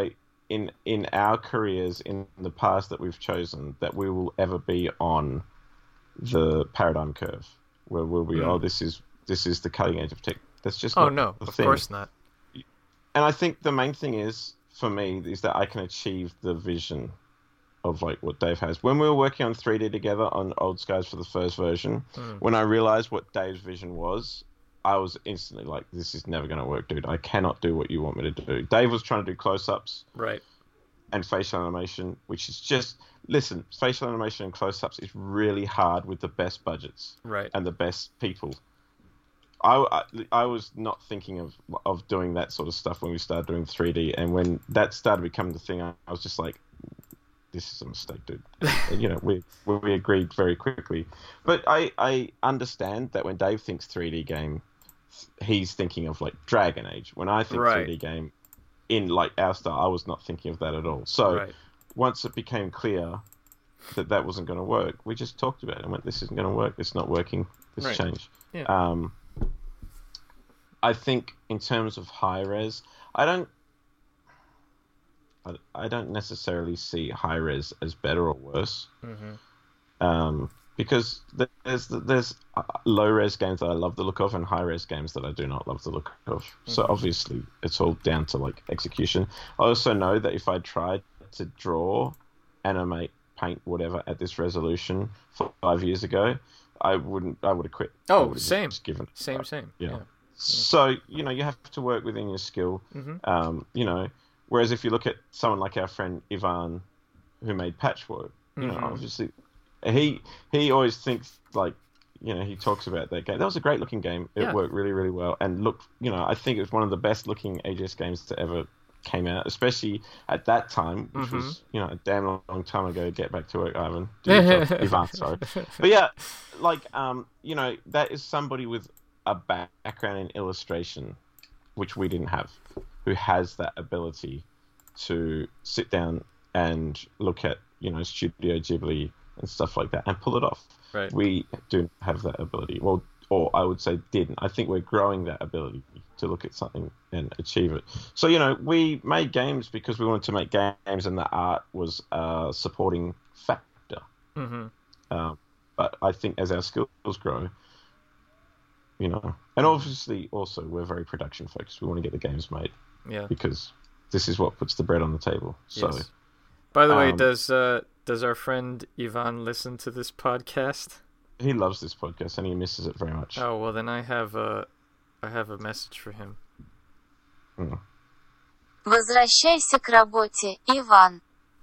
in in our careers in the past that we've chosen that we will ever be on the paradigm curve where we'll be, mm. oh, this is this is the cutting edge of tech. That's just oh not no, the of thing. course not. And I think the main thing is for me is that I can achieve the vision of like what Dave has. When we were working on three D together on Old Skies for the first version, mm. when I realized what Dave's vision was, I was instantly like, this is never going to work, dude. I cannot do what you want me to do. Dave was trying to do close-ups. Right. And facial animation, which is just... Listen, facial animation and close-ups is really hard with the best budgets. Right. And the best people. I, I, I was not thinking of of doing that sort of stuff when we started doing three D. And when that started becoming the thing, I, I was just like, this is a mistake, dude. And, you know, we we agreed very quickly. But I, I understand that when Dave thinks three D game... he's thinking of like Dragon Age. When I think right. three D game in like our style, I was not thinking of that at all. So right. once it became clear that that wasn't going to work, we just talked about it and went, this isn't going to work. It's not working. This right. change. Yeah. Um, I think in terms of high res, I don't, I, I don't necessarily see high res as better or worse. Mm-hmm. Um, Because there's there's low res games that I love the look of and high res games that I do not love the look of. Mm-hmm. So obviously it's all down to like execution. I also know that if I tried to draw, animate, paint, whatever at this resolution five years ago, I wouldn't. I would have quit. Oh, same. Just given same, up. same. Yeah. yeah. So you know you have to work within your skill. Mm-hmm. Um, you know, whereas if you look at someone like our friend Ivan, who made Patchwork, you mm-hmm. know, obviously. He he always thinks like, you know, he talks about that game. That was a great looking game. It yeah. worked really, really well. And looked, you know, I think it was one of the best looking A G S games that ever came out, especially at that time, which mm-hmm. was, you know, a damn long time ago. Get back to work, Ivan. Ivan, sorry. But yeah, like, um, you know, that is somebody with a background in illustration, which we didn't have, who has that ability to sit down and look at, you know, Studio Ghibli and stuff like that and pull it off. Right. We do have that ability. Well, or I would say didn't. I think we're growing that ability to look at something and achieve it. So, you know, we made games because we wanted to make games and the art was a supporting factor. Mm-hmm. Um, but I think as our skills grow, you know, and obviously also we're very production focused. We want to get the games made. Yeah. Because this is what puts the bread on the table. So, yes. By the way, um, does uh, does our friend Ivan listen to this podcast? He loves this podcast and he misses it very much. Oh well, then I have a I have a message for him. Mm. Возвращайся к работе, Иван.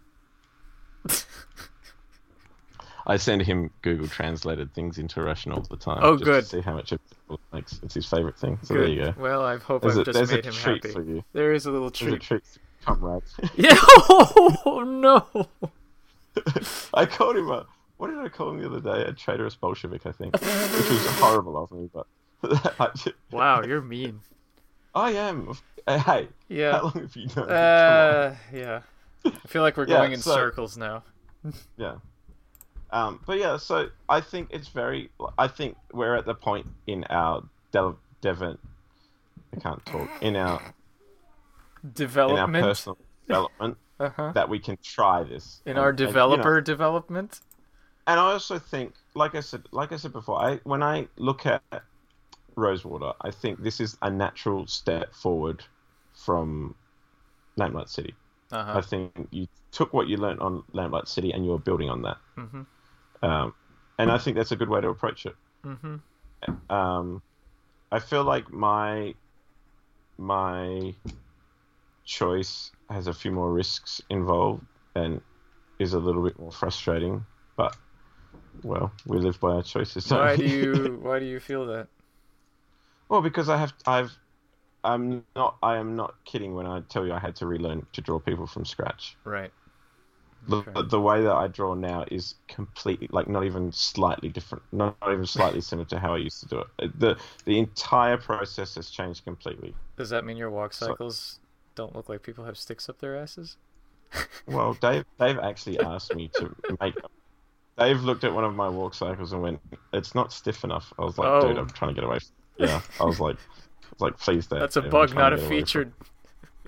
I send him Google translated things into Russian all the time. Oh, just good. To see how much it makes. It's his favorite thing. So good. there you go. Well, I hope there's I've a, just made a him treat happy. For you. There is a little treat. There's a treat, comrades. Yeah. Oh no. I called him a. What did I call him the other day? A traitorous Bolshevik, I think, which was horrible of me. But wow, you're mean. I am. Hey. Yeah. How long have you known? Uh, yeah. I feel like we're yeah, going in so, circles now. Yeah. Um, but yeah, so I think it's very. I think we're at the point in our de- dev- I can't talk in our development, in our personal development, uh-huh. that we can try this in and, our developer and, you know, development. And I also think, like I said, like I said before, I when I look at Rosewater, I think this is a natural step forward from Lamplight City. Uh-huh. I think you took what you learned on Lamplight City and you're building on that. Mm-hmm. Um, and I think that's a good way to approach it. Mm-hmm. Um, I feel like my my choice has a few more risks involved and is a little bit more frustrating. But well, we live by our choices. Don't Why we? do you Why do you feel that? Well, because I have I've I'm not I am not kidding when I tell you I had to relearn to draw people from scratch. Right. The, Okay. the way that I draw now is completely, like, not even slightly different, not even slightly similar to how I used to do it. The the entire process has changed completely. Does that mean your walk So- cycles don't look like people have sticks up their asses? Well, Dave Dave actually asked me to make. Dave looked at one of my walk cycles and went, "It's not stiff enough." I was like, Oh. "Dude, I'm trying to get away." From... Yeah, I was like, I was like, "Please, Dave." That's a I'm bug, trying not to a get away from featured.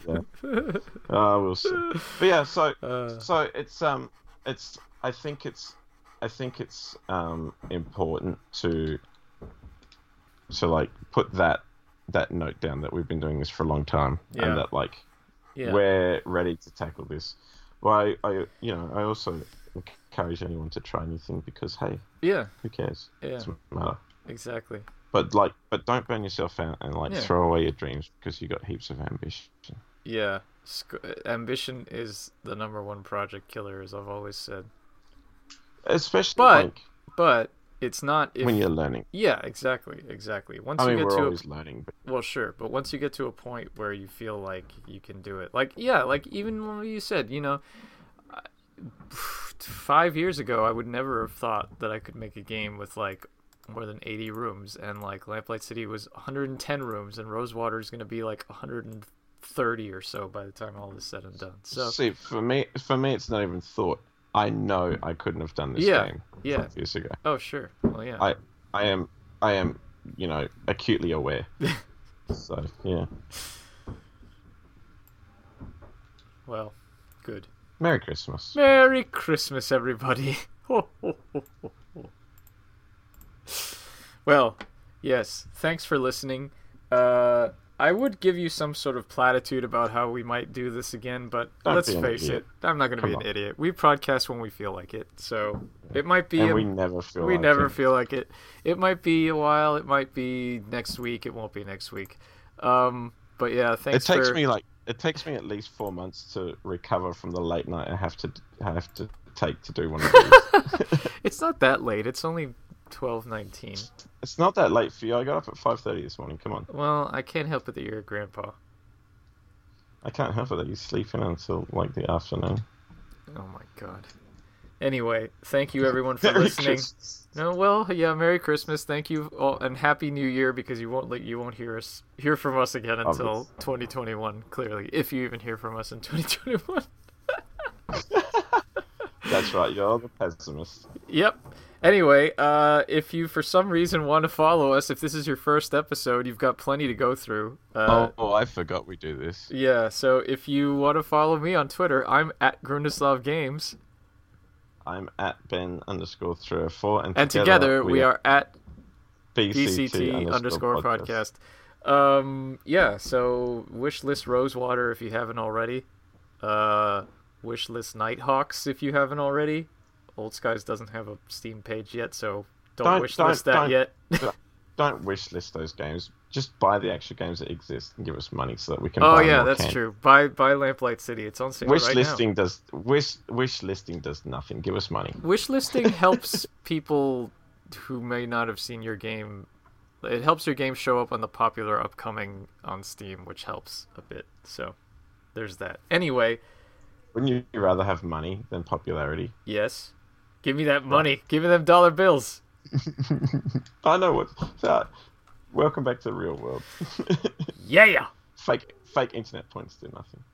Yeah. Uh, we'll see. But yeah, so Uh, so it's um it's I think it's I think it's um important to to like put that that note down that we've been doing this for a long time Yeah. and that like yeah. we're ready to tackle this. Well, I, I you know I also encourage anyone to try anything because hey, Yeah. who cares? Yeah. It doesn't matter. Exactly. But like, but don't burn yourself out and like Yeah. throw away your dreams because you got heaps of ambition. Yeah. Sc- ambition is the number one project killer, as I've always said. Especially But- like But it's not if when you're learning. Yeah, exactly, exactly. Once I you mean, get we're to always learning, but a well, sure, but once you get to a point where you feel like you can do it, like yeah, like even when you said, you know, I- five years ago, I would never have thought that I could make a game with like more than eighty rooms, and like Lamplight City was one hundred ten rooms, and Rosewater is going to be like one hundred thirty or so by the time all is said and done. So see, for me, for me, it's not even thought. I know I couldn't have done this Yeah, game yeah. five years ago. oh sure, well yeah, I, I am, I am, you know, acutely aware. So yeah, well, good. Merry Christmas. Merry Christmas, everybody. Well, yes, thanks for listening. Uh, I would give you some sort of platitude about how we might do this again, but Don't let's be an face idiot. it, I'm not going to be Come an on. idiot. We podcast when we feel like it, so it might be. And a- we never feel. we like never it. feel like it. It might be a while. It might be next week. It won't be next week. Um, but yeah, It thanks takes for. me like it takes me at least four months to recover from the late night I have to I have to take to do one of these. It's not that late. It's only twelve nineteen. It's not that late for you. I got up at five thirty this morning. Come on, Well, I can't help it that you're a grandpa. I can't help it that you sleep in until like the afternoon. Oh my god. Anyway, thank you everyone for Merry listening. Christmas. No, well, yeah, Merry Christmas. Thank you all, and Happy New Year, because you won't you won't hear us hear from us again until Obvious. twenty twenty-one. Clearly, if you even hear from us in twenty twenty-one. That's right. You're the pessimist. Yep. Anyway, uh, if you for some reason want to follow us, if this is your first episode, you've got plenty to go through. Uh, oh, oh, I forgot we do this. Yeah, so if you want to follow me on Twitter, I'm at Grundislav Games, I'm at Ben underscore three oh four, and, and together we are at B B C C T T underscore podcast. Um, yeah, so wishlist Rosewater if you haven't already. Uh, wishlist Nighthawks if you haven't already. Old Skies doesn't have a Steam page yet, so don't, Don't- wishlist don't- that don't- yet. Don't wish list those games. Just buy the actual games that exist and give us money so that we can. Oh buy yeah, more that's can- true. Buy buy Lamplight City. It's on sale Wish right listing does wish wish listing does nothing. Give us money. now. Wish listing helps people who may not have seen your game. It helps your game show up on the popular upcoming on Steam, which helps a bit. So there's that. Anyway, Wouldn't you rather have money than popularity? yes. Give me that money. Give me them dollar bills. I know what. So, welcome back to the real world. Yeah. fake fake internet points do nothing.